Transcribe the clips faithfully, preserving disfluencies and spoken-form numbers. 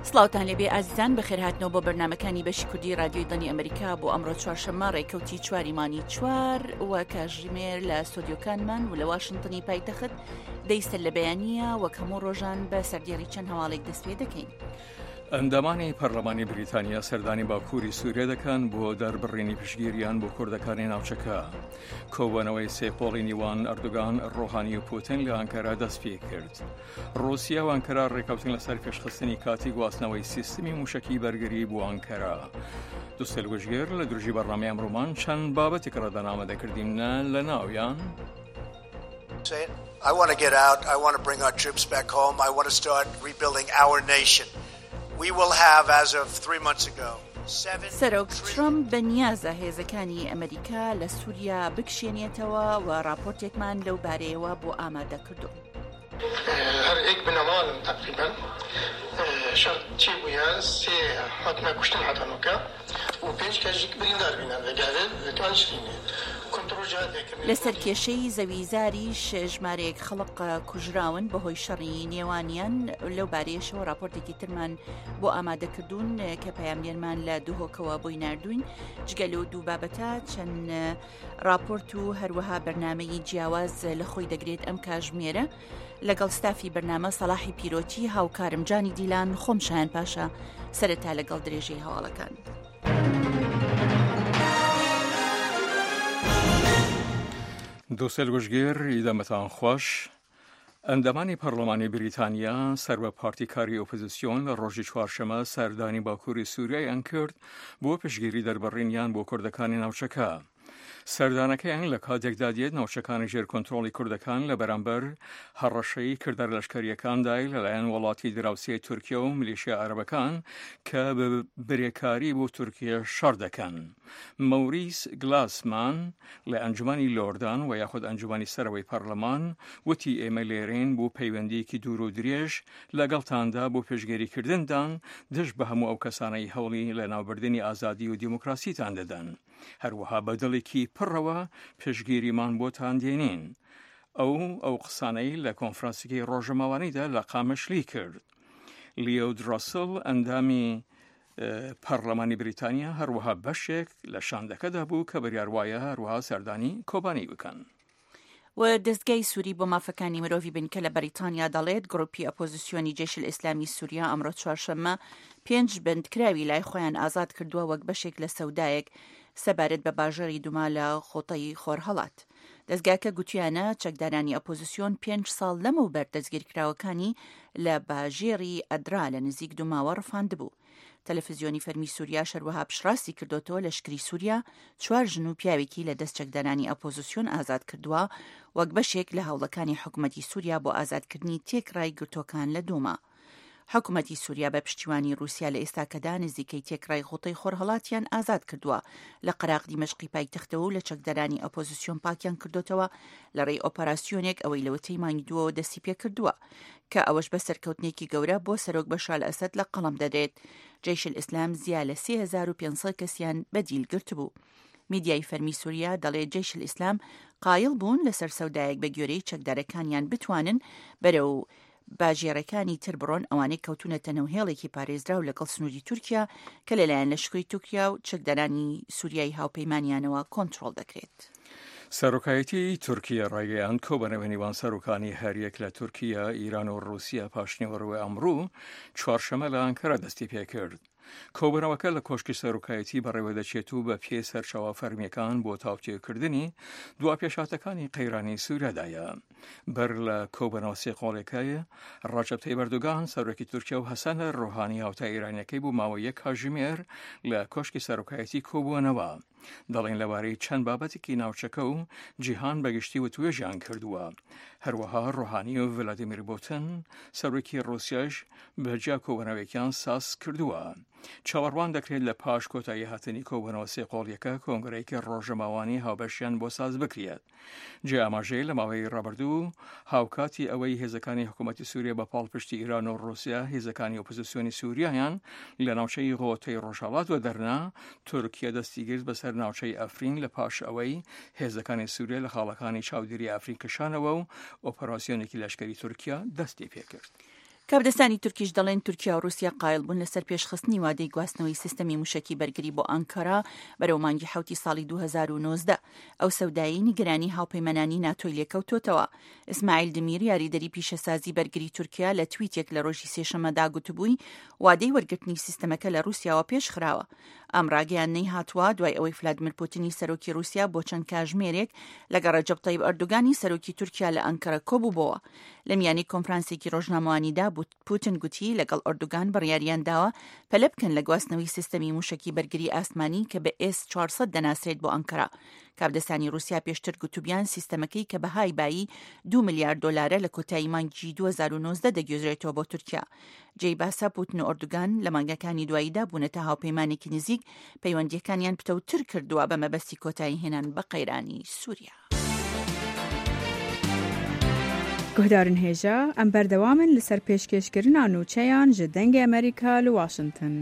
سڵاوتان لێبێ ئازیزان بەخێرهاتنەوە بۆ بەرنامەکانی بەشی کوردی رادیۆی دەنی ئەمریکا بۆ ئەمڕۆ چوارشەممە ڕێکەوتی چواریمانی چوار وە کاژمێر لە ستۆدیۆکانمان و لە واشنتنی پایتەخت دەیستن لە بەیانیە وەک هەموو ڕۆژان بە سەردێڕی چەند هەواڵێک دەست پێ دەکەین. ئەندامانی پەرلەمانی بریتانیا سەردانی باکووری سووریا دەکەن بۆ دەربڕینی پشگیریان بۆ کوردەکانی ناوچەکە. کۆبوونەوەی سێپۆڵی نیوان ئەردوگان، ڕۆحانی و پوتین لە ئەنکارا دەست پێ کرد. ڕووسیا و ئەنکارا ڕێکەوتن لەسەر پێشخستنی کاتی گواستنەوەی سیستمی موشکی بەرگری بۆ ئەنکارا. دووسێل وەژگێر لە دروژی بەڕنامەی ئەمڕۆمان چەند بابەتێک ڕەدەنامەدەکردینە لە ناویان. I want to get out. I want to bring our troops back home. I want to start rebuilding our nation. We will have, as of three months ago, seven... سەرۆک ترامپ بەنیازە هێزەکانی ئەمریکا لە سووریا بکشێنێتەوە و راپۆرتێکمان لەو بارەیەوە بۆ ئامادە کردو. هر یک بنمالم تقریبا شرط چی بویا سه حتما کشتن حتی نوکا و پنج کجیک بریندار بینن و گاوه لتوان شرینه لەسەر کێشەی زەویزاریش ژمارەیەک خەڵق کوژراون بەهۆی شەڕی نێوانیان. لەو بارەیەشەوە راپۆرتێکی ترمان بۆ ئامادەکردوون کە پەیامگەرمان لە دووهۆکەوە بۆی ناردوین. جگە لەو دوو بابەتە چەند راپۆرت و هەروەها بەرنامەی جیاواز لە خۆی دەگرێت ئەم کاژمێرە. لەگەڵ ستافی بەرنامە سەلاحی پیرۆتی هاوکارم جانی دیلان خۆمشایان پاشا سەرەتا لەگەڵ درێژەی هەواڵەکان. دووسێل وەژگێر ئیدەمەتان خۆش. ئەندامانی پەرلەمانی بریتانیا سەر بە پارتیکاری ئۆپۆزیسیۆن لە ڕۆژی چوارشەمە سەردانی باکووری سووریایان کرد بۆ پشگیری دەربڕینیان بۆ کوردەکانی ناوچەکە. سەردانەکەیان لە کاتێکدا دێت ناوچەکانی ژێر کۆنتڕۆڵی کوردەکان لە بەرامبەر هەڕەشەی کردار لەشکریەکاندای لەلایەن وڵاتی دراوسێ تورکیا و میلیشیا عەرەبەکان کە بە برێکاری بۆ تورکیا شەڕ دەکەن. مەوریس گلاسمان لە ئەنجومانی لۆردان و یاخود ئەنجومانی سەرەوەی پەرلەمان وتی ئێمە لێرەین بۆ پەیوەندیەکی دوور و درێژ لەگەڵتاندا بۆ پێشگەریکردندان دژ بە هەموو ئەو کەسانەی هەوڵی لە ناوبردنی ئازادی و دیموکراسیتان دەدەن. هەروەها بەدڵێکی پڕەوە پێشگیریمان بۆتان دێنین. ئەو ئەو قسانەی لە کۆنفرانسێکی ڕۆژەماوانیدا لە قامەشلی کرد. لیۆ درۆسل ئەندامی پەرلەمانی بریتانیا هەروەها بەشێک لە شاندەکەدا بوو کە بڕیاروایە هەروەها سەردانی کۆبانی بکەن. و دەستگای سووری بۆ مافەکانی مرۆڤی بنکە لە بەریتانیا دەڵێت گڕۆپی ئۆپۆزیسیۆنی جێشل ئیسلامی سووریا ئەمڕۆ چوارشەممە پێنج بندکراوی لای خۆیان ئازاد کردووە وەک بەشێک لە سەودایەک سەبارەت بە باژەری دوما لە خۆتەی خۆرهەڵات. دەستگاکە گوتیانە چەکدارانی ئۆپۆزیسیۆن پێنج ساڵ لەمەوبەر دەستگیرکراوەکانی لە باژێری ئەدرا لە نزیک دوماوە ڕفاندبوو. تەلەڤیزیۆنی فەرمی سووریا شەروەها پشڕاستی کردوتەوە لە شکری سووریا چوار ژن و پیاوێکی لە دەست چەکدارانی ئۆپۆزیسیۆن ئازاد کردووە وەک بەشێک لە هەوڵەکانی حکوومەتی سووریا بۆ ئازادکردنی تێکڕای گرتوەکان لە دوما. حکوومەتی سووریا بە پشتیوانی رووسیا لە ئێستاکەدا نزیکەی تێکڕای غوتەی خۆرهەڵاتیان ئازاد کردووە. لە قەراق دیمەشقی پایتەختەوە و لە چەکدارانی ئۆپۆزیسیۆن پاکیان کردوتەوە لە ڕێی ئۆپەراسیۆنێک ئەوەی لەوەتەی مانگی دووەوە دەستی پێ کردووە کە ئەوەش بە سەرکەوتنێکی گەورە بۆ سەرۆک بەشار ئەسەد لە قەڵەم دەدرێت. جێشل ئیسلام زیا لە سێ هەزار و پێنج سەد کەسیان بەدیل گرت بوو. میدیای فەرمی سووریا دەڵێت جێشل ئیسلام قایڵ بوون لەسەر سەودایەک بە گوێرەی چەکدارەکانیان بتوانن بەرەو باژێڕەکانی تر بڕۆن ئەوانەی کەوتونەتە نەوهێڵێکی پارێزراو لەگەڵ سنووری تورکیا کە لەلایەن لەشکری تورکیا و چەکدارانی سووریای هاوپەیمانیانەوە کۆنتڕۆڵ دەکرێت. سەرۆکایەتی تورکیا ڕایگەیان کۆبنەوە نێوان سەرۆکانی هەریەک لە تورکیا، ئیران و رووسیا پاشنێوەڕووی ئەمڕوو چوارشەمە لە ئەنکارا دەستی پێ کرد. کۆبنەوەکە لە کۆشکی سەرۆکایەتی بەڕێوە دەچێت و بە پێ سەرچاوە فەرمیەکان بۆ تاوتێکردنی دوا پێشاتەکانی قەیرانی سووریادایە. بەر لە کۆبنەوە سێقۆڵێکایە ڕەجەب تەیب ئەردۆغان سەرۆکی تورکیا و حەسەن ڕۆحانی هاوتا ئیرانیەکەی بوو ماوەی یەک کاتژمێر لە کۆشکی سەرۆکایەتی کۆبوونەوە. دەڵێن لەوارەی چەند بابەتێکی ناوچەکە و جیهان بەگشتی و توێژیان کردووە. هەروەها ڕۆحانی و ڤلادیمیر پوتین سەرۆکی رووسیاش بەجیا کۆبنەوەیەکیان ساس کردووە. چاوەڕوان دەکرێت لە پاش کۆتایی هاتنی کۆبنەوە سێقۆڵیەکە کۆنگرەیەکی ڕۆژەماوانی هاوبەشیان بۆ ساز بکرێت. جێ ئاماژەی لە ماوەی ڕابردوو هاوکاتی ئەوەی هێزەکانی حکوومەتی سووریا بە پاڵپشتی ئیران و رووسیا هێزەکانی ئۆپۆزیسیۆنی سووریایان لە ناوچەی غۆتەی ڕۆژهەڵات و دەرنا تورکیا دەستی گرت بەسەر ناوچەی ئەفرین لە پاش ئەوەی هێزەکانی سووریا لە خاڵەکانی چاودێری ئەفرین کشانەوە و ئۆپەراسیۆنێکی لەشکری تورکیا دەستی پێ کرد. کابدەستانی تورکیش دەڵێن تورکیا و رووسیا قایل بوون لەسەر پێشخستنی وادەی گواستنەوەی سیستەمی موشکی بەرگری بۆ ئەنکارا بەرەو مانگی حوتی ساڵی دوو هەزار و نۆزدە. ئەو سەودایی نیگەرانی هاوپەیمانانی ناتۆی لێکەوتۆتەوە. ئیسماعیل دمیر یاریدەری پیشەسازی بەرگری تورکیا لە تویتێک لە ڕۆژی سێشەمەدا گوتبووی وادەی وەرگرتنی سیستەمەکە لە رووسیاوە پێش خراوە. ئەم ڕاگەیانەی هاتووە دوای ئەوەی ڤلادیمیر پوتینی سەرۆکی رووسیا بۆ چەند کاتژمێرێک لەگەڵ ڕەجەب تەیب ئەردوگانی سەرۆکی تورکیا لە ئەنکارا کۆبووبەوە. لە میانی کۆنفرانسێکی ڕۆژنامەوانیدا پوتین گوتی لەگەڵ ئەردوگان بڕیاریان داوە پەلە بکەن لە گواستنەوەی سیستەمی موشکی بەرگری ئاسمانی کە بە ئێس چوارسەد دەناسرێت بۆ ئەنکارا. کابدەستانی رووسیا پێشتر گوتوبیان سیستەمەکەی کە بەهای بایی دو ملیارد دۆلارە لە کۆتایی مانگی دوو هەزار و نۆزدە دەگوێزرێتەوە بۆ تورکیا. جێی باسا پوتین و ئەردوگان لە مانگەکانی دواییدا بوونەتە هاوپەیمانێکی نزیک پەیوەندیەکانیان پتەوتر کردووە بە مەبەستی کۆتایی هێنان بە قەیرانی سووریا. گوهدارن هێژە ئەم بەردەوامن لەسەر پێشکەشکردنا نووچەیان ji dengê ئەمریکا لە واشنگتن.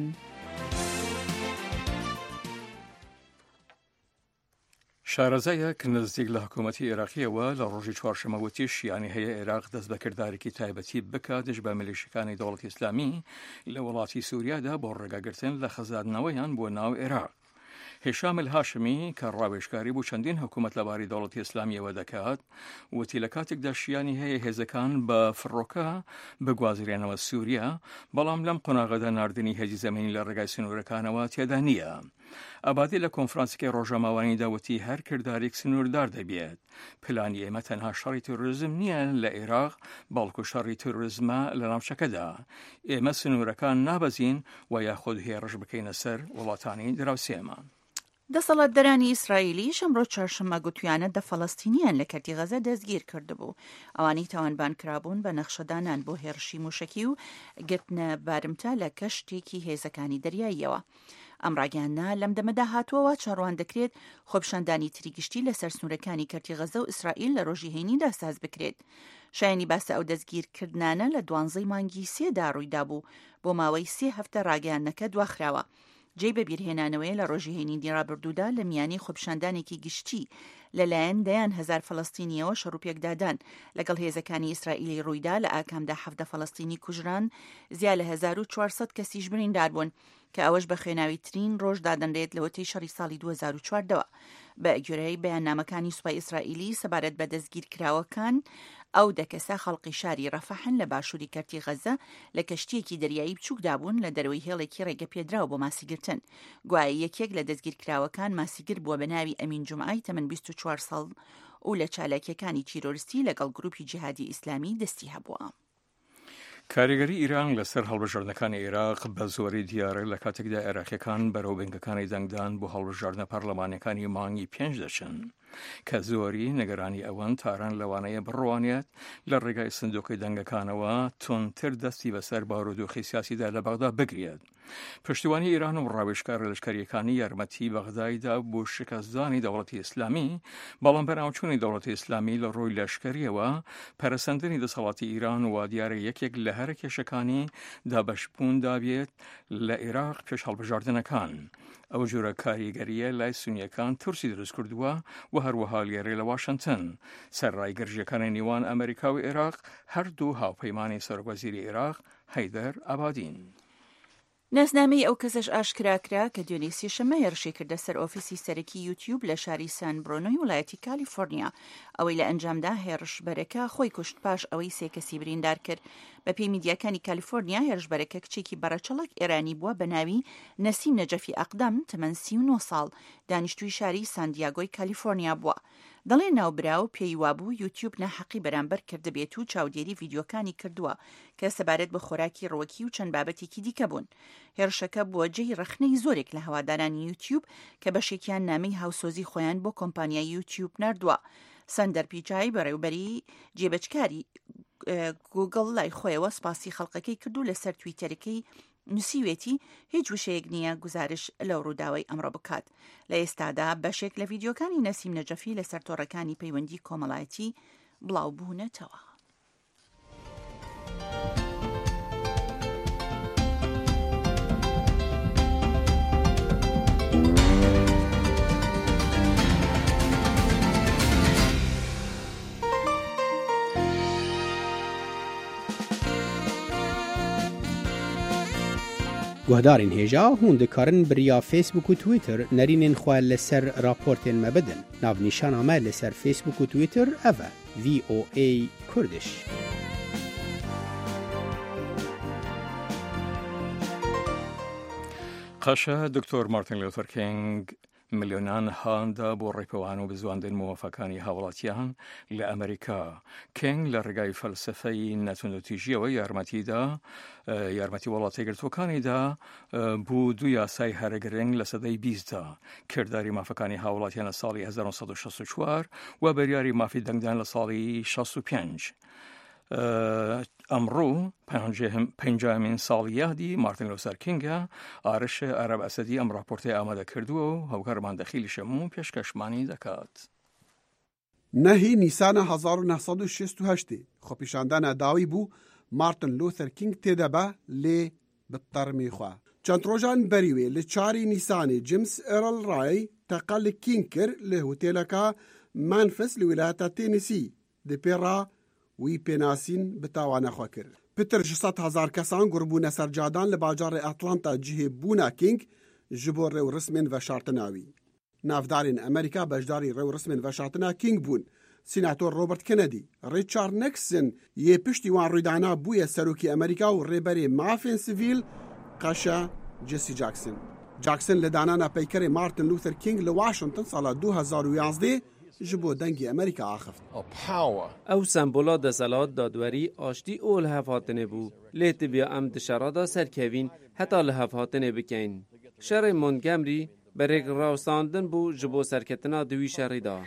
شارەزایەک نزیک لە حکوومەتی عێراقیەوە لە ڕۆژی چوارشەمەوەتی شیانی هەیە عێراق دەست بەکردارێکی تایبەتی بکاتش بە ملیشەکانی دەوڵەتی ئیسلامی لە وڵاتی سووریادا بۆ ڕێگاگرتن لە خەزاندنەوەیان بۆ ناو عێراق. هێشام الهاشمی کە ڕاوێژکاری بوو چەندین حکوومەت لەباری دەوڵەتی ئیسلامیەوە دەکات وتی لە کاتێکدا شیانی هەیە هێزەکان بە فڕۆکە بگوازرێنەوە سووریا بەڵام لەم قۆناغەدا ناردنی هێزی زەمینی لە ڕێگای سنوورەکانەوە تێدا نییە. ئابادی لە کۆنفرانسێکی ڕۆژنامەوانی داوتی هەر کردارێک سنووردار دەبێت. پلانی ئێمە تەنها شەڕی تۆرۆریزم نییە لە عێراق بەڵکو شەڕی تۆرۆریزمە لە ناوچەکەدا. ئێمە سنوورەکان نابەزین و یاخود هێرش بکەینە سەر وڵاتانی دراوسێمە. دەسەڵاتدەرانی ئیسرائیلی ئەمڕۆ چوارشەممە گوتویانە دە فەڵەستینیان لە کەرتی غەزە دەستگیر کردبوو. ئەوانەی تاوانبان کرابوون بە نەخشەدانان بۆ هێرشی موشکی و گرتنە بارمتە لە کەشتێکی هێزەکانی دەریاییەوە. ئەم ڕاگەیانە لەم دەمەدا هاتووەوە چاڕوان دەکرێت خۆپشاندانی تریگشتی لەسەر سنوورەکانی کەرتی غەزە و ئیسرائیل لە ڕۆژی هەینیدا ساز بکرێت. شایانی باسە ئەو دەستگیرکردانە لە دوانزەی مانگی سێدا ڕوویدا بوو بۆ ماوەی سێ هەفتە ڕاگەیانەکە دواخراوە. جێی بە بیرهێنانەوەی لە ڕۆژی هەینی ڕابردوودا لە میانی خۆپشاندانێکی گشتی لەلایەن دەیان هەزار فەڵەستینیەوە شەڕوپێکدادان لەگەڵ هێزەکانی ئیسرائیلی ڕوویدا لە ئاکامدا حەفدە فەڵەستینی کوژران زیاد لە هەزار و چوارسەد کەسیش بریندار بوون کە ئەوەش بە خوێناوی ترین ڕۆژ دادەنرێت لەوەتەی شەڕی ساڵی دوو هەزار و چواردەوە. بە گوێرەی بەیاننامەکانی سوپای ئیسرائیلی سەبارەت بە دەستگیرکراوەکان ئەو دەکەسە خەڵقی شاری ڕەفەحن لە باشووری کەرتی غەزە لە کەشتیەکی دەریایی بچووکدا بوون لە دەرەوەی هێڵێکی ڕێگە پێدراوە بۆ ماسیگرتن. گوایە یەکێک لە دەستگیرکراوەکان ماسیگر بووە بە ناوی ئەمین جومعای تەمەن بیست و چوار ساڵ و لە چالاکیەکانی تیرۆریستی لەگەڵ گروپی جیهادی ئیسلامی دەستی هەبووە. کاریگەری ئیران لەسەر هەڵبژاردنەکانی عێراق بە زۆری دیارە لە کاتێکدا عێراقیەکان بەرەو بنکەکانی دەنگدان بۆ هەڵبژاردنە پەرلەمانەکانی مانگی پێنج دەچن کە زۆری نەگەرانی ئەوەن تاران لەوانەیە بڕوانێت لە ڕێگای سندوقی دەنگەکانەوە تونتر دەستی بەسەر بارودۆخی سیاسیدا لە بەغدا بگرێت. پشتیوانی ئیران و ڕاوێژکار لەشکریەکانی یارمەتی بەغدایدا بۆ شکستدانی دەوڵەتی ئیسلامی بەڵام بەناوچوونی دەوڵەتی ئیسلامی لە ڕووی لەشکریەوە پەرەسەندنی دەسەڵاتی ئیران و دیارە یەکێک لە هەرە کێشەکانی دابەشبوون دابێت لە عێراق پێش هەڵبژاردنەکان. ئەو جۆرە کاریگەریە لای سونیەکان تورسی دروست کردووە و هەروەها لێرێ لە واشنگتن. سەرڕای گەرژەکانی نێوان ئەمریکا و عێراق هەردوو هاوپەیمانی سەرۆکوەزیری عێراق هەیدەر ئابادین. ناسنامەی ئەو کەسەش ئاشکراکرا کە دوێنێ سێشەممە هێرشی کردە سەر ئۆفیسی سەرەکی یوتیوب لە شاری سان برۆنۆی وڵایەتی کالیفۆرنیا. ئەوەی لە ئەنجامدا هێرشبەرەکە خۆی کوشت پاش ئەوەی سێ کەسی بریندار کرد. بە پێی میدیاکانی کالیفۆرنیا هێرشبەرەکە کچێکی بەڕەچەڵک ئێرانی بووە بە ناوی نەسیم نەجەفی ئەقدەم تەمەن سی و نۆ ساڵ دانیشتووی شاری ساندیاگۆی کالیفۆرنیا بووە. دەڵێ ناوبراو پێی وابوو یوتیوب ناحەقی بەرامبەر کردبێت و چاودێری ڤیدیۆکانی کردووە کە سەبارەت بە خۆراکی ڕۆکی و چەند بابەتێکی دیکە بوون. هێرشەکە بووە جێی ڕخنەی زۆرێک لە هەوادارانی یوتیوب کە بەشێکیان نامەی هاوسۆزی خۆیان بۆ کۆمپانیای یوتیوب نردووە. سەندەر پیچای بەڕێوبەری جێبەجکاری گوگڵ لای خۆیەوە سپاسی خەڵقەکەی کردو لەسەر تویتەرەکەی نووسیوێتی هیچ وشەیەک نییە گزارش لەو ڕووداوای ئەمڕۆ بکات. لە ئێستادا بەشێک لە ڤیدیۆکانی نەسیم نەجەفی لەسەر تۆڕەکانی پەیوەندی کۆمەڵایەتی بڵاو بوونەتەوە. گهدارین هیجا هون دکارن بریا فیسبوک و تویتر نرینین خواه لسر راپورتین مبدن. ناو نیشان آمه لسر فیسبوک و تویتر اوه وی او ای کردش. قشا دکتۆر مارتین لوتر کینگ ملیۆنان هاندا بۆ ڕێپەوان و بزواندن موافقەکانی هاوڵاتیان لە ئەمریکا. کینگ لە ڕێگای فەلسفەی نەتونوتیژیەوە یارمەتیدا یارمەتی وڵاتی گرتوەکانیدا بوو دوو یاسای هەرەگرنگ لە سەدەی بیستدا، کردداری مافەکانی هاوڵاتیان لە ساڵی هەزار و سەد و شەست و چوار و بەریاری مافی دەنگدان لە ساڵی شەست و پێنج. ئەمڕۆ پەنجامین ساڵی یادی مارتین لوتر کینگە. ئارش عەرەب ئەسەدی ئەم راپۆرتەی ئامادە کردووە و هەوکارمان دەخیلی شەموو پێشکەشمانی دەکات. نهی نیسان هزار و نهصد و شصت و هشت خۆپیشاندانە داوی بوو مارتین لوتر کینگ تێدەبە لێ بتەرمی خوا. چەند ڕۆژان بەریوێ لە چاری نیسانی جیمس ئێرل ڕای تەقە لە کینگ کرد لە هۆتێلەکە مانفس لە ویلایەتە تێنسی دپێڕا وی پێناسین بتاوانەخوا کرد. پتر شەد هەزار کەسان گوربوونە سەرجادان لە باجارێ ئەتلانتا جیهێبوونە کینگ ji bo rewrismên veşartina wî. Navdarên Amerîka beşdarî rewrismên veşartina King bûn. Sînator Robert Kennedy, Richard Nixon yê piştî wan rûdana bûye serokê Amerîka û rêberê mafên sivîl qeşa Jesse Jackson. Jackson li danana peykerê Martin Luther King li Washington sala du hezar û yanzdê ji bo dengê Amerîka axift. Ew sembola deselat dadwerî aştî û li hevhatinê bû. Lê tiviya em di şera da serkevîn heta li hevhatinê bikeyn. Şerê Montgomery berek rawstandin bû ji bo serketina di wî şerê da.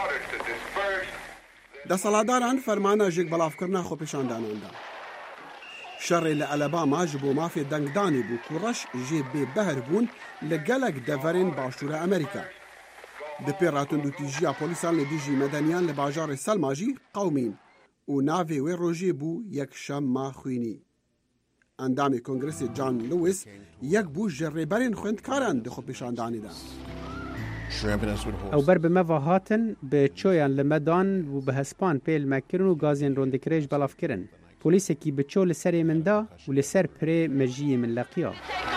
Desaladaran fermana jêk belavkirina xwepêşandanan da. Şerê li Alabama ji bo mafê dengdanê bû ku reş jê bêbehr bûn li gelek deverên başûra Amerîka. Di pê ratundûtîjiya polîsan li dijî medeniyan li bajarê Selma jî qewmîn û navê wê rojê bû yekşemma xwînî. Endamê Kongresê John Lewis yek bû ji rêberên xwendkaran di xwepêşandanê de. Ew ber bi me ve hatin bi çoyan li me dan û bi hespan pêl me kirin û gazên rondekirê ji belav kirin. Polîsekî bi ço li serê min da û li ser pirê mejiyê min leqiya.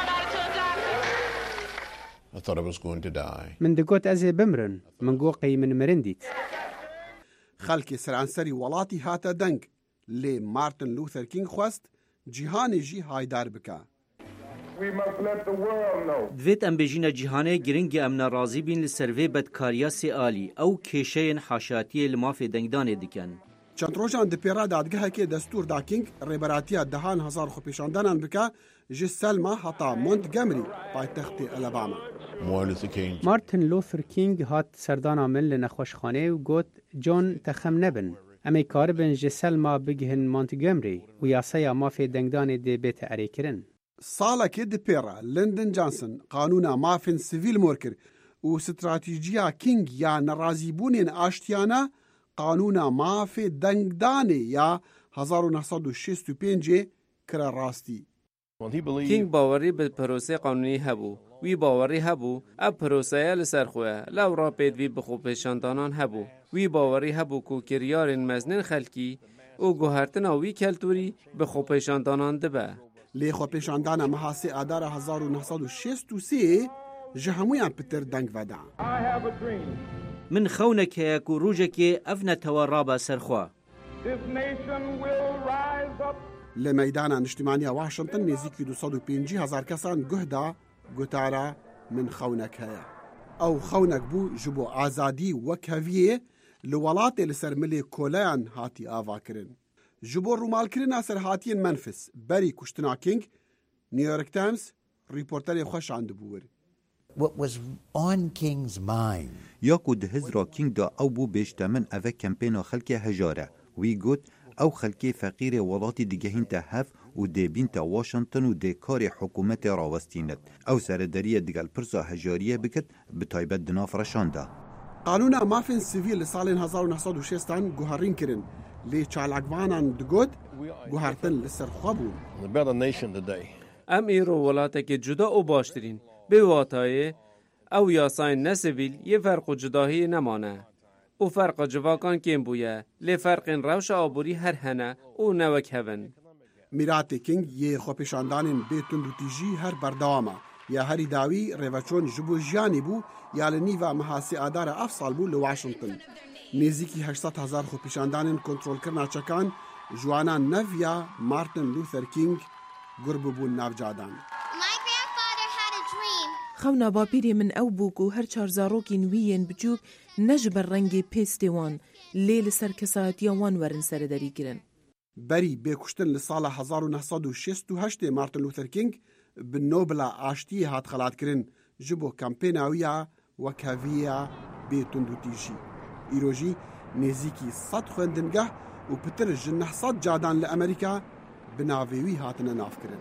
Min digot ez ê bimrin, min got qey min mirin dît. Xelkê seranserî welatî hate deng lê Martin Luther King xwest cîhanê jî haydar bike. Divêt em bêjîne cîhanê giringî em nerazî bîn li ser vê bedkariya sê alî ew kêşeyên haşatiyê li mafê dengdanê dikin. Çend rojan di pêra dadgehekê destûr da King rêberatiya dehan hezar xwepêşandanan bike ji Selma heta Montgomery paytextê Alabama. Martin Luther King hat serdana min li nexweşxanê û got John te xem nebin. Em ê karibin ji Selma bigihin Montgomery û yasaya mafê dengdanê dê bête erêkirin. Salekê di pêra Lyndon Johnson qanûna mafên sivîl mor kir û stratîjiya King ya nerazîbûnên aştiyana qanûna mafê dengdanê ya hezar û neh sed û şêst û pêncê kire rastî. King bawerî bi pirosê qanûnî hebû. Wî bawerî hebû ev piroseya li ser xwe lewra pêdivî bi xwepêşandanan hebû. Wî bawerî hebû ku kiryarên meznên xelkî û guhertina wî keltûrî bi xwepêşandanan dibe. Lê xwepêşandana meha sê adara hezar û neh sed û şêst û sê ji hemûyan pitir deng veda. Min xewnek heye ku rojekê ev netewe rabe ser xwe. Li meydana niştimaniya Washington nêzîkî du sed û pêncî hezar kesan guh da gotara min xewnek heye. Ew xewnek bû ji bo azadî wek heviyê li welatê li ser milê kolayan hatî avakirin. Ji bo rûmalkirina serhatiyên Memphis berî kuştina King, New York Times rîporterê xwe şandibû wir. What was on King's mind? Ya ku di hizra King da ew bû bêştemin ev kempêna xelkê hejare. Wî got ew xelkê feqîrê welatî digehîn te hev û dêbîn te Washington û dê karê hikûmetê rawestînet. Ew serederiye digel pirsa hejariyê bikit bi taybet di nav reşan da. Qanûna mafên sivîl li salên hezar û neh sed û şêstan guherîn kirin. Lê çalakvanan digot guhertin li ser xwe bûn. Em îro welatekê cuda û baştirîn. Bê watayê ew yasayên nesivîl yê ferq û cudahiyê nemane. û ferqa civakan kêm bûye. Lê ferqên rewşa aborî her hene û newek hevin. میراتê King yê xwepêşandanên bêtund û tîjî her berdewam e. Ya herî dawî rêveçûn ji bo jiyanê bû ya li nîva mehasê adara ev sal bû li Washington. Nêzîkî heşt hezar xwepêşandanên kontrolkirina çekan ji wana nev ya Martin Luther King gur bûbûn navcadan. خەونا باپیرێ من ئەو بووک و هەر چار زارۆکی نویên بچووک ne ji ber rengê pêstê wan lê li ser kesayetiya wan werin serederikirin. Berî bêkuştin li sala hezar û neh sed û şêst û heştê Martin Luther King bi Nobela Aştiyê hat xelatkirin ji bo kampêna wî ya wekheviya bêtund û tîjî. Îro jî nêzîkî sed xwendingeh û pitir ji neh sed cadan li Amerîka bi navê wî hatine navkirin.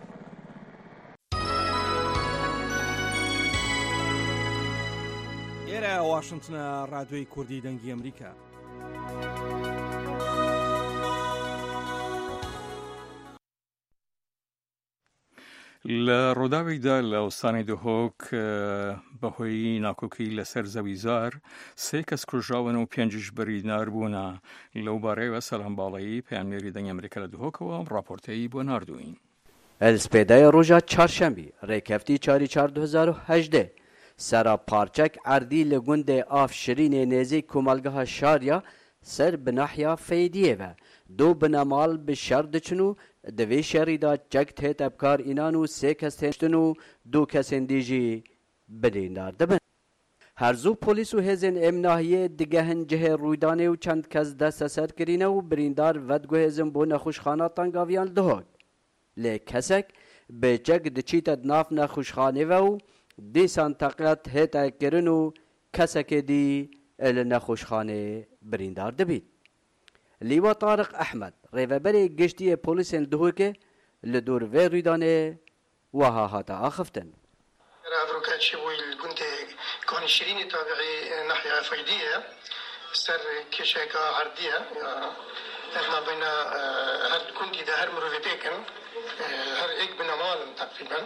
ئێرە واشنتنە ڕادیۆی کوردی دەنگی ئەمریکا. لە ڕووداوێکدا لە ئەوستانی دهۆک بەهۆی ناکۆکی لەسەر زەویزار سێ کەس کوژراون و پێنجش بریندار بوونە. لەو بارەیەوە سەلام باڵایی پەیامنێری دەنگی ئەمریکا لە دهۆکەوە ڕاپۆرتەی بۆ ناردوین. ئەلسپێدای ڕۆژە چارشەمبی ڕێکەفتی چاری چار دو هەزار و هەژدە سەرا پارچەک ئەردی لە گوندێ ئاف شرینێ نێزەی کۆمەلگەها شاریا سەر بناحیا فەیدیەوە دوو بنەماڵ bi şer diçin û di vê şerî da çek tê tevkar înan û sê kes têştin û du kesên dî jî birîndar dibin. Herzû polîs û hêzên emnahiyê digehin cihê rûydanê û çend kes desteser kirîne û birîndar vedguhêzin bo nexweşxana Tangaviyan dihok. Lê kesek bi çek diçîte di nav nexweşxanê ve û dîsan teqet hête kirin û kesekê dî li nexweşxanê birîndar dibît. Lîwa Tariq Ehmed rêveberê geştiyê polîsên Duhokê li dûr vê rûydanê wiha hate axiftin. Revrokaçî bû li gundê kanî şirînê tabîî nahya feydiye ser kêşeka herdîye ev nabîna her gundî de her mirovê pêkin her ek binemalin teqrîben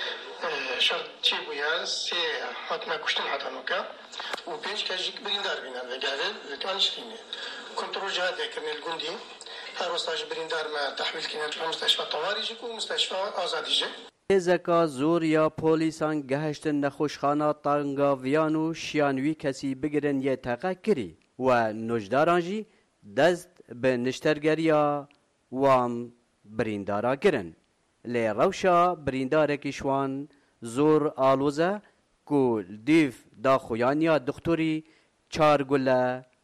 şert çî bûye sê hatime kuştin hatanoka û pênc kes jî birîndar bîne ve gavê li kanî şirînê. کنترل جهات كرني الجندي هر وستاج بريندار ما تحويل كنا مستشفى طوارئ جي ومستشفى آزادی جي. زکا زور یا پولیسان گهشتن نخوشخانه تانگاویان و شیانوی کسی بگیرن یه تقه کری و نجداران جی دست به نشترگریا وام بریندارا گرن. لی روشا برینداره کشوان زور آلوزه که دیف دا خویانیا دکتوری چار گله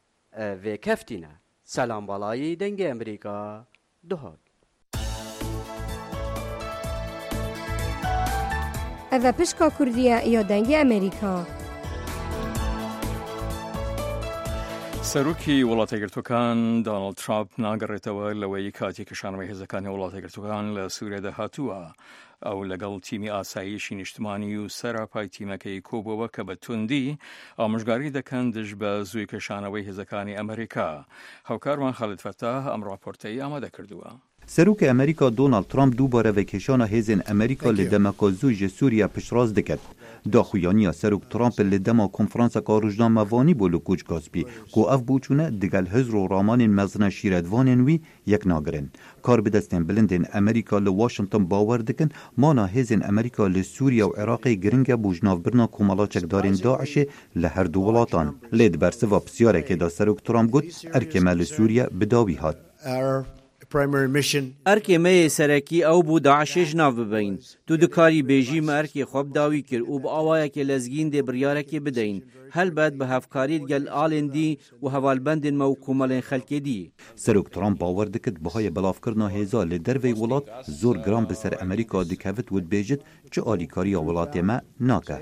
و کفتینه. سلام بالایی دنگ امریکا دهات. اوه پشکا کردیه یا دنگ امریکا. سەرۆکی وڵاتەگرتوەکان دۆناڵد ترامپ ناگەڕێتەوە لەوەی کاتێک شانەوەی هێزەکانی وڵاتەگرتوەکان لە سوورێدا هاتووە. ئەو لەگەڵ تیمی ئاسایشی نیشتمانی و سەراپای تیمەکەی کۆبەوە کە بە توندی ئامۆژگاری دەکەن دژ بە زووی کەشانەوەی هێزەکانی ئەمریکا. هاوکارمان خالد فەتاح ئەم ڕاپۆرتەی ئامادە کردووە. سەرۆکی ئەمریکا دۆناڵد ترامپ دووبارە vekêşana hêzên ئەمریکا li demeka zû ji Sûriya piştrast diket. Daxuyaniya serok Trump li dema konferanseka rojnamevanî bû li Koç Kaspî ku ev bûçûne digel hizr û ramanên mezina şîretvanên wî yek nagirin. Kar bi destên bilindên Amerîka li Washington bawer dikin mana hêzên Amerîka li Sûriya û Iraqê giring e bû jinavbirina komala çekdarên Daişê li her du welatan. Lê di bersiva pisyarekê da serok Trump got erkê me li Sûriye bi dawî hat. ئەرکێ مەیە سەرەکی ئەو بوو داعشێ ژناو ببین تو دکاری بێژیمە ئەرکێ خۆب داوی کرد و بە ئاوایەکێ لەزگین دێ بڕیارەکێ بدەین هەلبەت بە هەفکاریت گەل ئاڵێن دی و هەواڵبەندên me û کۆمەڵên xelkê dî. Serok Trump bawer dikit bihayê belavkirina hêza li dervey welat zor giran bi ser Amerîka dikevit û dibêjit çi alîkariya welatê me nake.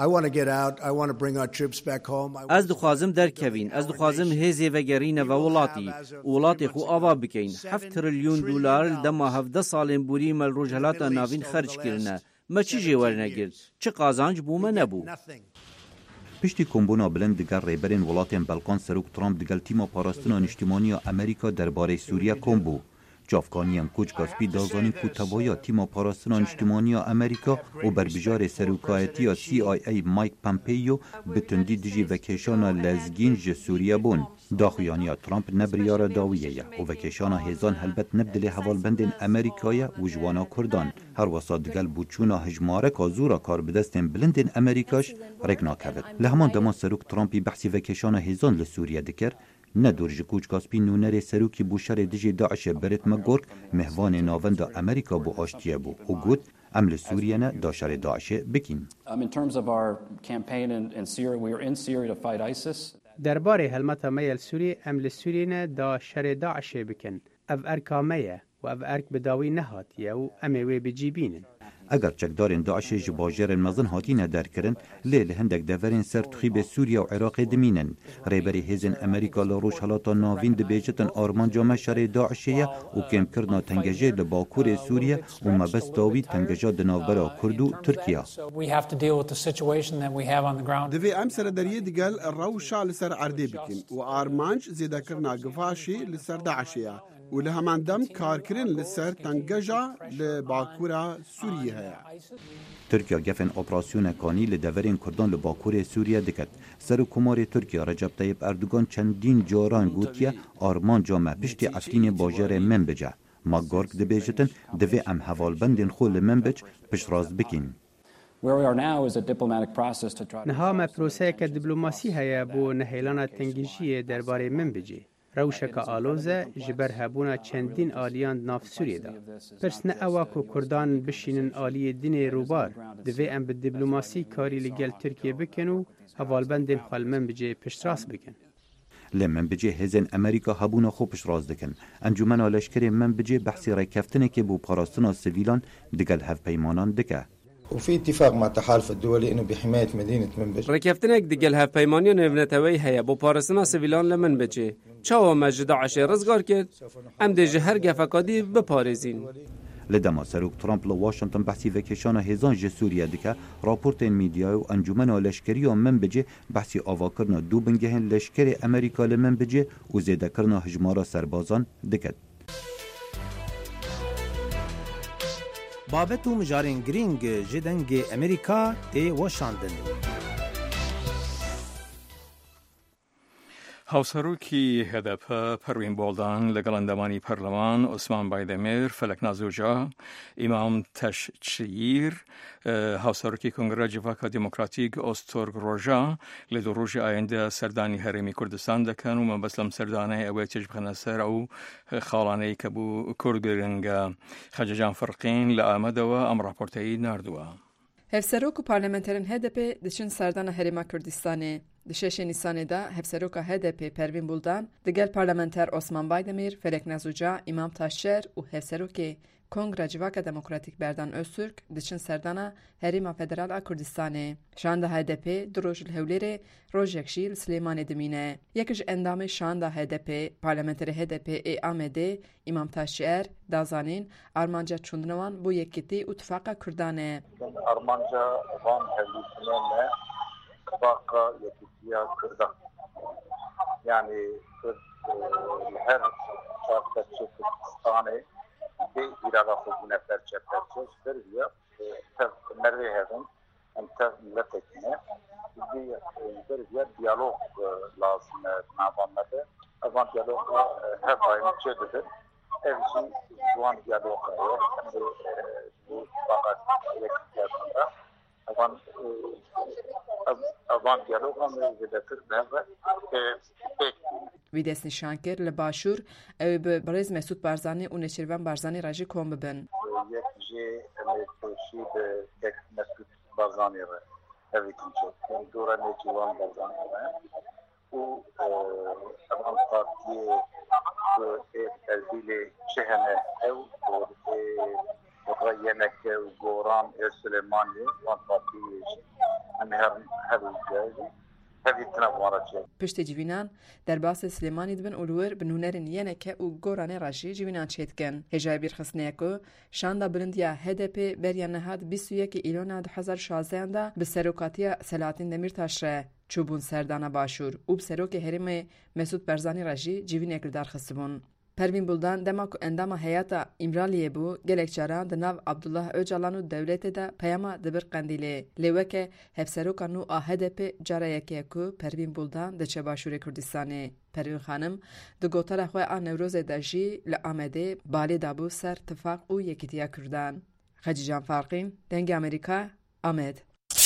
Ez dixwazim derkevîn, ez dixwazim hêzê vegerîne ve welatî û welatê xwe ava bikeyn. heft trilyûn dolar li dema hevdeh salên borî me li rojhilata navîn xerc kirine. Me çi jê wernegir? Çi qazanc bû me nebû? Piştî kombûna bilind diger rêberên welatên Belkan serok Trump digel tîma parastina niştimaniya Amerîka derbarê Sûriye kom bû. جافکانیان کوچ کاسپی دازانی کو تبایا تیما پاراستنا اجتماعی امریکا و بربجار سروکایتی سی آی ای مایک پامپیو بتندی دجی وکیشانا لزگین ج سوریه بون داخویانی ترامپ نبریار داویه و وکیشانا هزان هلبت نبدل حوالبند امریکای و جوانا کردان هر وسط دگل بوچونا هجماره کازورا کار بدستن بلند امریکاش رکنا کبد لهمان دما سروک ترامپی بحثی وکیشانا هزان لسوریه دکر ندور جکوچ کاسپی نونر سروکی بوشار دجی داعش برت مگورک مهوان ناوند امریکا بو آشتیه بو و گوت عمل سوریه نه داشار داعش بکین. درباره هلمت میل سوری عمل سوریه نه داشار داعش بکن. اف ارکامه و اف ارک بداوی نهاتیه و امیوی بجیبینن. اگر چکدارن داعش جباجر مزن هاتین در کرن لیل هندک دورین سر تخیب سوریا و عراق دمینن ریبری هزن امریکا لروش حالاتا ناوین دبیجتن آرمان جامع شر داعشیه و کم کرنا تنگجه لباکور سوریا و مبست داوی تنگجه دنابرا کردو ترکیه دوی ام سر دریه دیگل روشا لسر عرده بکن و آرمانج زیده کرنا گفاشی لسر داعشیه و لهمان دم کارکرین لسر تنگجا لباکورا سوریه هیا. ترکیه گفن اپراسیون کانی لدورین کردان لباکور سوریه دکت. سر کمار ترکیه رجب طیب اردوگان چندین جاران گوتیه آرمان جامع پشتی افلین باجر منبجه. مگارک دبیجتن دوی ام حوالبندین خول منبج پشت راز بکین. نها ما پروسه که دیپلماسی هیا بو نهیلان تنگیجی درباره منبجی. روشک آلوزه جبر هبونا چندین آلیان ناف سوریه دا. پس نه اواکو کردان بشینن آلی دین روبار دوی ام به دیپلماسی کاری لگل ترکیه بکن و حوالبندین خالمن بجه پشتراس بکن. لمن بجه هزن امریکا هبونا خو پشتراس دکن. انجمن آلشکر من بجه بحثی رکفتنه که بو پاراستنا سویلان دگل هف پیمانان دکه. وفي اتفاق مع التحالف الدولي انه بحمايه مدينه منبج. ركفتنك دقل هف پیمانی نفتوی هيا بو پارسنا سویلان لمنبج. چاو مجد عشر رزگار کرد ام دیجه هر گفکادی بپارزین. لدما سروک ترامپ لواشنطن بحثی وکشان هزان ج سوریه دکه راپورت میدیا و انجمن لشکری و منبج بحثی آواکرنا دو بنگهن لشکر امریکا لمنبج و زیده کرنا هجمارا سربازان دکد. بابت و مجارین گرینگ جدنگ امریکا تی واشاندن. هاوسەرۆکی هەدەپە پەروین بۆڵدان لەگەڵ ئەندامانی پەرلەمان عوسمان بایدەمێر فەلەک نازۆجا ئیمام تەشچیر هاوسەرۆکی کۆنگرە جیڤاکە دیموکراتیک ئۆستۆرگ ڕۆژا لە دوو ڕۆژی ئایندە سەردانی هەرێمی کوردستان دەکەن و مەبەست لەم سەردانەی ئەوەی چێژ بخەنە سەر ئەو خاڵانەی کە بوو کورد گرنگە خەجەجان فەرقین لە ئامەدەوە ئەم راپۆرتەی ناردووە. هفسروک و پارلمانترین هدپ دچین سردان هریما کردستانه. دشش نیسانه دا هفسروک هدپ پروین بولدان دگل پارلمانتر عثمان بایدمیر فلک نازوجا امام تاشر و هفسروک کنگره جواک دموکراتیک بردان öztürk دچین سردان هریما فدرال کردستانه. شانده هدپ دروج الهولیر روژکشی سلیمان دمینه. یکیش اندام شانده هدپ پارلمانتر هدپ ای آمده امام تاشر دازانین آرمانجا چوندنوان بو یکیتی اتفاق کردانه. آرمانجا وان هلیسنه اتفاق یکیتیا کردان. یعنی هر شخص کردستانه به ایران خوبونه پرچه پرچه سریع تر مروی هستن انت ملتکنه دی سریع دیالوگ لازم نباشه اون دیالوگ هر باید چه داره evci Doğan diyalogları bu fakat yakışıklı avan avan diyalogları ve Türklerle pek ویدس نشان کرد لباشور او به برز مسعود بارزانی و نشیروان بارزانی راجی کم ببن. یک جه نتوشی به یک مسعود بارزانی را اویتیم چه دوره نشیروان بارزانی را و اون پارتی که ازیل شهنه او و yemek و گوران سلیمانی و پارتیش همه هر جایی پشت جوینان در باس سلیمانی دبن اولور بنونرین ینکه و گورانه راشی جوینان چیتکن. هجای بیرخصنه کو شاندا بلندیا هدپ بریان نهاد بیست و یک ایلون دو هزار و شانزده دا به سروکاتی سلاطین دمیرتاش ره چوبون سردان باشور و به سروک هرم مسعود برزانی راشی جوین اکل در خصبون. پروین بولدان دما کو اندام حیاتا امرالیه بو گلک جاران د ناو عبدالله اوجالان و دولت دا پیاما دبر قندیله لیوکه هفسروکانو آهدپ جارا یکی کو پروین بولدان د چباشور کردستانه. پروین خانم د گوتر خواه آن نوروز داجی لآمده بالی دابو سر تفاق و یکیتیا کردان. خدیجان فارقین دنگ امریکا آمد.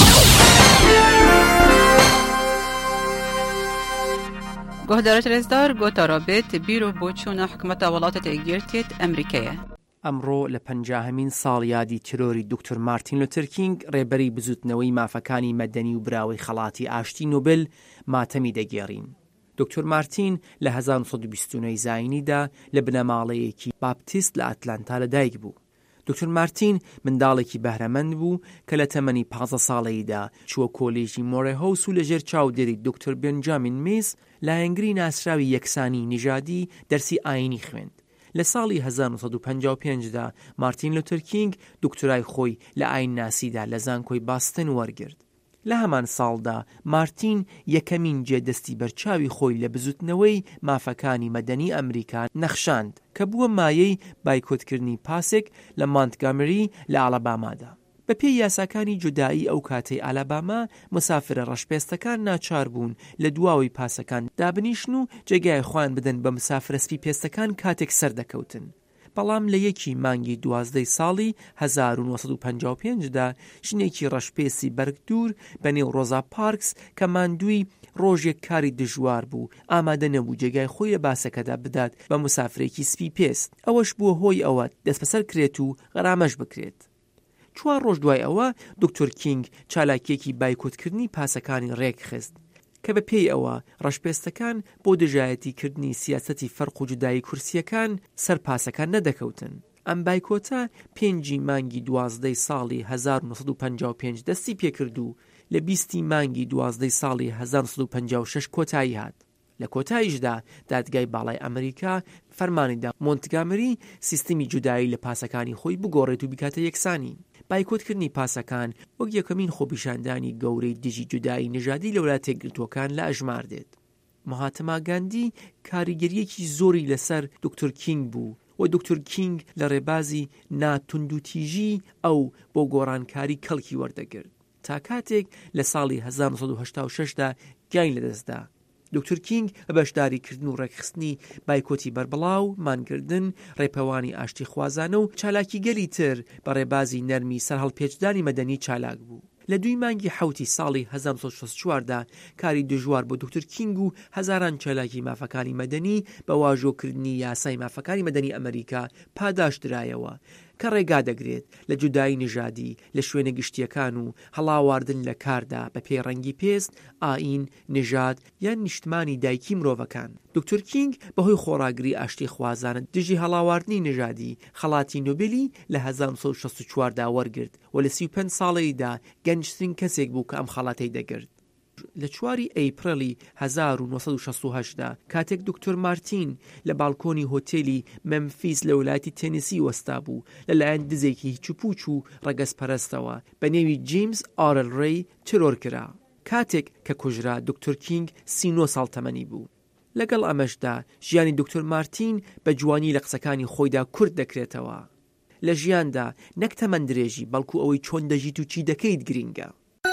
گهدارت رزدار گوتا رابط بیرو بوچون حکمت ولاتت ایگیرتیت امریکیه. ئەمڕۆ لە پەنجاهەمین ساڵ یادی ترۆری دکتۆر مارتین لوتر کینگ ڕێبەری بزوتنەوەی مافەکانی مەدەنی و براوەی خەڵاتی ئاشتی نۆبل ماتەمی دەگێڕین. دکتۆر مارتین لە هەزار و سەد و بیست و نۆ زاینیدا لە بنەماڵەیەکی باپتیست لە ئەتلانتا لەدایک بوو. دکتۆر مارتین منداڵێکی بەهرەمەند بوو کە لە تەمەنی پانزە ساڵەییدا چووە کۆلێژی مۆرێهۆوس و لەژێر چاودێری دکتۆر بێنجامین میز لایەنگری ناسراوی یەکسانی نیژادی دەرسی ئاینی خوێند. لە ساڵی هەزار و سەد و پەنجا و پێنجدا مارتین لوتر کینگ دکتۆرای خۆی لە ئاین ناسیدا لە زانکۆی باستن وەرگرت. لە هەمان ساڵدا مارتین یەکەمین جێدەستی بەرچاوی خۆی لە بزوتنەوەی مافەکانی مەدەنی ئەمریکا نەخشاند کە بووە مایەی بایکۆتکردنی پاسێک لە مانتگامری لە ئالابامادا. بە پێی یاساکانی جودایی ئەو کاتەی ئالاباما مسافرە ڕەشپێستەکان ناچار بوون لە دواوی پاسەکان دابنیشن و جێگای خوان بدەن بە مسافرە سپی پێستەکان کاتێک سەردەکەوتن. بەڵام لە یەکی مانگی دوازدەی ساڵی هەزار و نۆسەد و پەنجا و پێنجدا ژنێکی ڕەشپێسی بەرگدوور بەنێو ڕۆزا پارکس کە ماندووی ڕۆژێک کاری دژوار بوو ئامادە نەبوو جێگای خۆی لە باسەکەدا بدات بە مسافرێکی سپی پێست. ئەوەش بووە هۆی ئەوە دەست بەسەر کرێت و غەرامەش بکرێت. چوار ڕۆژ دوای ئەوە دکتۆر کینگ چالاکیەکی بایکۆتکردنی پاسەکانی ڕێک خست کە بە پێی ئەوە ڕەشپێستەکان بۆ دژایەتیکردنی سیاسەتی فەرق و جودایی کورسیەکان سەر پاسەکان نەدەکەوتن. ئەم بایکۆتە پێنجی مانگی دوازدەی ساڵی هەزار و نۆسەد و پەنجا و پێنج دەستی پێکرد و لە بیستی مانگی دوازدەی ساڵی هەزار و سەد و پەنجا و شەش کۆتایی هات. لە کۆتاییشدا دادگای باڵای ئەمریکا فەرمانیدا مۆنتگامری سیستمی جودایی لە پاسەکانی خۆی بگۆڕێت و بیکاتە یەکسانی. بایکۆتکردنی پاسەکان وەک یەکەمین خۆپیشاندانی گەورەی دژی جودایی نژادی لە وڵاتە یەکگرتووەکان لە ئەژمار دێت. مەهاتما گاندی کاریگەریەکی زۆری لەسەر دکتۆر کینگ بوو و دکتۆر کینگ لە ڕێبازی ناتوندوتیژی ئەو بۆ گۆڕانکاری کەڵکی وەردەگرت تا کاتێک لە ساڵی هەزار و سەد و هەشتا و شەشدا گیان لەدەستدا. دکتۆر کینگ بە بەشداریکردن و ڕێکخستنی بایکۆتی بەربڵاو، مانکردن، ڕێپەوانی ئاشتی خوازانە و چالاکی گەلی تر بە ڕێبازی نەرمی سەرهەڵپێچدانی مەدەنی چالاک بوو. لە دوی مانگی حوتی ساڵی هەزار و سەد و شەست و چواردا کاری دژوار بۆ دکتۆر کینگ و هەزاران چالاکی مافەکانی مەدەنی بە واژۆکردنی یاسای مافەکانی مەدەنی ئەمریکا پاداشدرایەوە کە ڕێگا دەگرێت لە جودایی نژادی لە شوێنە گشتیەکان و هەڵاواردن لە کاردا بە پێی ڕەنگی پێست، ئاین، نژاد یان نیشتمانی دایکی مرۆڤەکان. دکتۆر کینگ بەهۆی خۆڕاگری ئاشتی خوازانە دژی هەڵاواردنی نژادی خەڵاتی نۆبێلی لە هەزار و سەد و شەست و چواردا وەرگرت و لە سی و پێنج ساڵەیەدا گەنجترین کەسێک بوو کە ئەم خەڵاتەی دەگرت. لە چواری ئەیپریلی هەزار و نۆسەد و شەست و هەشتدا کاتێک دکتۆر مارتین لە باڵکۆنی هۆتێلی مەمفیس لە وڵاتی تێنسی وەستا بوو لەلایەن دزێکی هیچوپوچ و ڕەگەزپەرستەوە بە نێوی جیمز ئارل ڕێی ترۆر کرا. کاتێک کە کوژرا دکتۆر کینگ سی و نۆ ساڵ تەمەنی بوو. لەگەڵ ئەمەشدا ژیانی دکتۆر مارتین بە جوانی لە قسەکانی خۆیدا کورد دەکرێتەوە. لە ژیاندا نەک تەمەن درێژی بەڵکو ئەوەی چۆن دەژیت و چی دەکەیت گرینگە.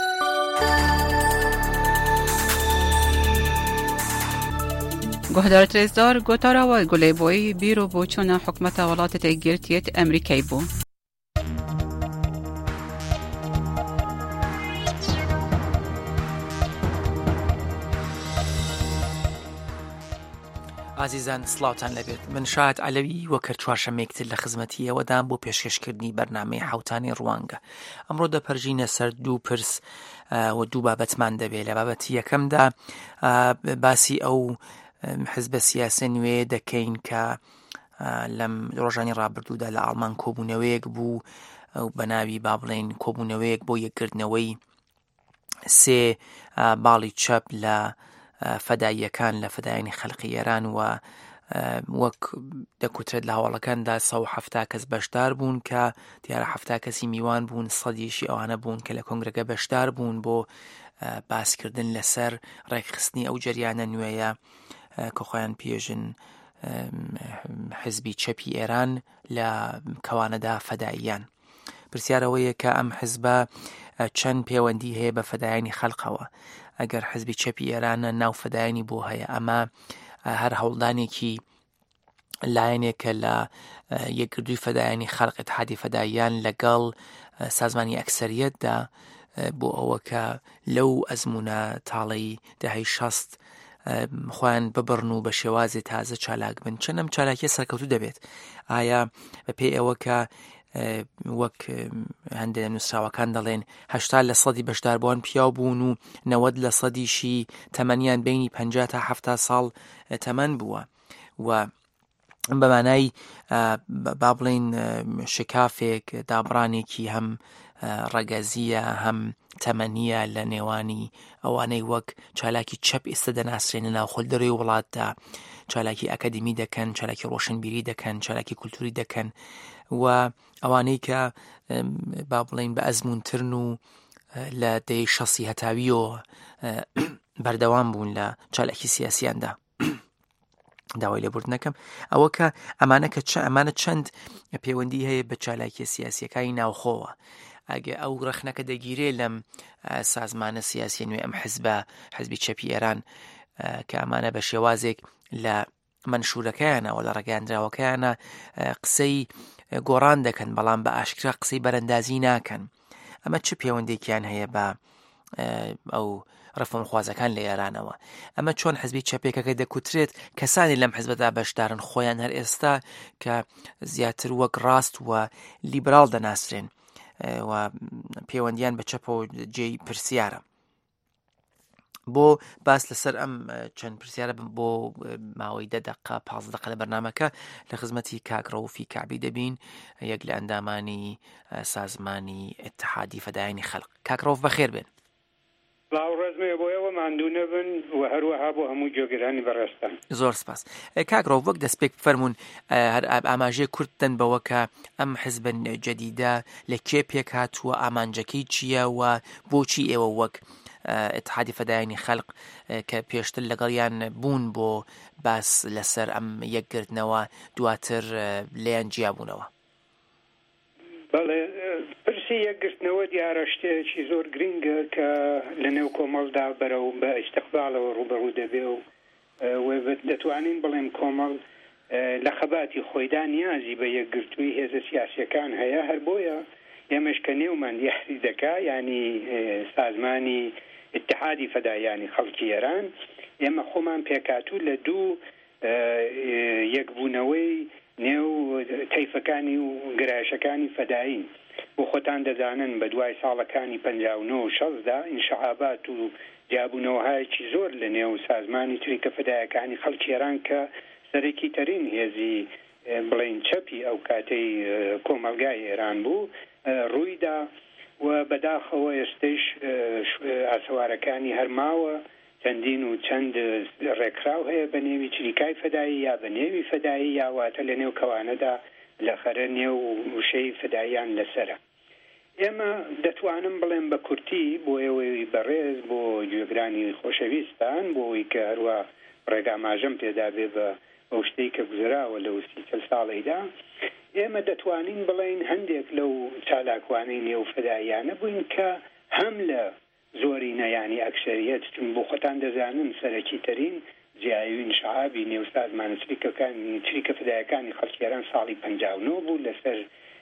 گهدارت رزدار گوتارا و گلی بوی بیرو بوچون حکمت ولاتت ایگیرتیت امریکای بو. ئازیزان سڵاوتان لەبێت. من شاد عەلەوی وەکە چوارشەمێکتر لە خزمەتیەوەدام بۆ پێشکەشکردنی بەرنامەی حوتانی ڕوانگە. ئەمڕۆ دەپەرژینە سەر دوو پرس و دوو بابەتمان دەبێت. لە بابەتی یەکەمدا باسی ئەو حزبە سیاسە نوێ دەکەین کە لەم ڕۆژانی ڕابردوودا لە ئاڵمان کۆبوونەوەیەک بوو بە ناوی با بڵێن کۆبوونەوەیەک بۆ یەکگرتنەوەی سێ باڵی چەپ لە فەداییەکان لە فەدایانی خەڵقی ئێران و وەک دەکوترێت لە هەواڵەکاندا سە و حەفتا کەس بەشدار بوون کە دیارە حەفتا کەسی میوان بوون، سەدیشی ئەوانە بوون کە لە کۆنگرەکە بەشدار بوون بۆ باسکردن لەسەر ڕێکخستنی ئەو جەریانە نوێیە کە خۆیان پێژن حزبی چەپی ئێران لە کەوانەدا فەداییان. پرسیارەوەیە کە ئەم حزبە چەند پەیوەندی هەیە بە فەدایانی خەڵقەوە. ئەگەر حزبی چەپی ئێرانە ناو فەدایانی بۆ هەیە، ئەمە هەر هەوڵدانێکی لایەنێکە لە یەکگرتووی فەدایانی خەڵق، اتحادی فەداییان لەگەڵ سازمانی ئەکسەریەتدا بۆ ئەوە کە لەو ئەزمونە تاڵەی دەهەی شەست خۆیان ببڕن و بە شێوازی تازە چالاک بن. چەندەم چالاکیە سەرکەوتوو دەبێت؟ ئایا بە پێی ئەوە کە وەک هەندێک نووسراوەکان دەڵێن هەشتا لە سەدی بەشداربووان پیاو بوون و نەوەد لە سەدیشی تەمەنیان بینی پەنجا تا حەفتا ساڵ تەمەن بووە و بەمانای با بڵێن شکافێک دابڕانێکی هەم ڕەگەزیە هەم تەمەنیە لە نێوانی ئەوانەی وەک چالاکی چەپ ئێستا دەناسرێنە ناو خۆلدەرەوەی وڵاتدا، چالاکی ئەکەدمی دەکەن، چالاکی ڕۆشنبیری دەکەن، چالاکی کولتوری دەکەن و ئەوانەی کە با بڵێن بە ئەزمونترن و لە دەی شەسی هەتاویەوە بەردەوام بوون لە چالاکی سیاسیاندا. داوای لێبوردنەکەم ئەوە کە ئەمانە کە ئەمانە چەند پەیوەندی هەیە بە چالاکی سیاسیەکانی ناوخۆوە. ئەگە ئەو ڕەخنەکە دەگیرێ لەم سازمانە سیاسی نوێ ئەم حزبە حزبی چەپی ئێران کە ئەمانە بە شێوازێک لە منشورەکەیانەوە لە ڕێگەاندراوەکەیانە قسەی گۆڕان دەکەن بەڵام بە ئاشکرا قسەی بەرەندازی ناکەن. ئەمە چه پەیوەندێکیان هەیە بە ئەو ڕفۆم خوازەکان لە ئێرانەوە؟ ئەمە چۆن حزبی چەپێکەکە دەکوترێت کەسانی لەم حزبەدا بەشدارن خۆیان هەر ئێستا کە زیاتر وەک ڕاست و لیبرال دەناسرێن و پەیوەندیان بە چەپەوە جێی پرسیارە. بۆ باس لەسەر ئەم چەند پرسیارە بۆ ماوەی دە دقە پانزە دقە لە بەرنامەکە لە خزمەتی کاک ڕەوفی کعبی دەبین، یەک لە ئەندامانی سازمانی اتحادی فەدایانی خەڵق. کاک ڕەوف بەخێر بێن. لاو ڕێزمێ بۆیەوە ماندوو نەبن و هەروەها بۆ هەموو جۆگرانی بەڕێستان. زۆر سپاس. کاک ڕەوف وەک دەستپێک فەرمونون هەر ئاماژەی کورتن بەوە کە ئەم حزبن جەدیدە لە کێ پێک هاتووە، ئامانجەکەی چییە و بۆچی ئێوە وەک اتحادی فەدایانی خەڵق کە پێشتر لەگەڵیان بوون بۆ باس لەسەر ئەم یەکگرتنەوە دواتر لێیان جیابوونەوە؟ بەڵێ پرسی یەکگرتنەوە دیارە شتێکی زۆر گرنگە کە لە نێو کۆمەڵدا بەرەو بە ئیستیقبالەوە ڕوبەڕوو دەبێ و دەتوانین بڵێم کۆمەڵ لە خەباتی خۆیدا نیازی بە یەکگرتووی هێزە سیاسیەکان هەیە. هەر بۆیە ئێمەش کە نێومان یەحری دەکا، ینی سازمانی اتحادی فەدایانی خەڵکی ئێران، ئێمە خۆمان پێکاتوو لە دوو یەکبوونەوەی نێو تەیفەکانی و گرایشەکانی فەدایین. بۆ خۆتان دەزانن بە دوای ساڵەکانی پەنجا و نۆ و شەزدا ئینشعابات و جیابوونەوەهایەکی زۆر لە نێو سازمانی تریکە فەدایەکانی خەڵکی ئێران کە سەرەکی تەرین هێزی بڵین چەپی ئەو کاتەی کۆمەلگای ئێران بوو ڕوویدا و بەداخەوە ئێستش ئاسەوارەکانی هەرماوە چەندین و چەند ڕێکراو هەیە بە نێوی چریکای فەدایی یا بە نێوی فەدایی یاواتە لە نێو کەوانەدا لە خەرە نێو وشەی فەداییان لەسرە. ئێمە دەتوانم بڵێم بە کورتی بۆ ئێوەی بەڕێز بۆ گوێگرانی خۆشەویستان بۆەوەی کە هەروە ڕێگاماژەم پێدا بێ بە ئەو شتەی کە گوزراوە لە وسی چەند ساڵیدا، ئێمە دەتوانین بڵێن هەندێک لەو چالاکوانەی نێو فەداییانە بووین کە هەم لە زۆری نەیانی ئەکسەریەت چون بۆ خۆتان دەزانن سەرەکی تەرین جیاوی ئینشعابی نێو سازمانە چریکەکانی چریکە فەدایەکانی خەڵکی ئێران ساڵی پەنجا و نۆ بوو لەسەر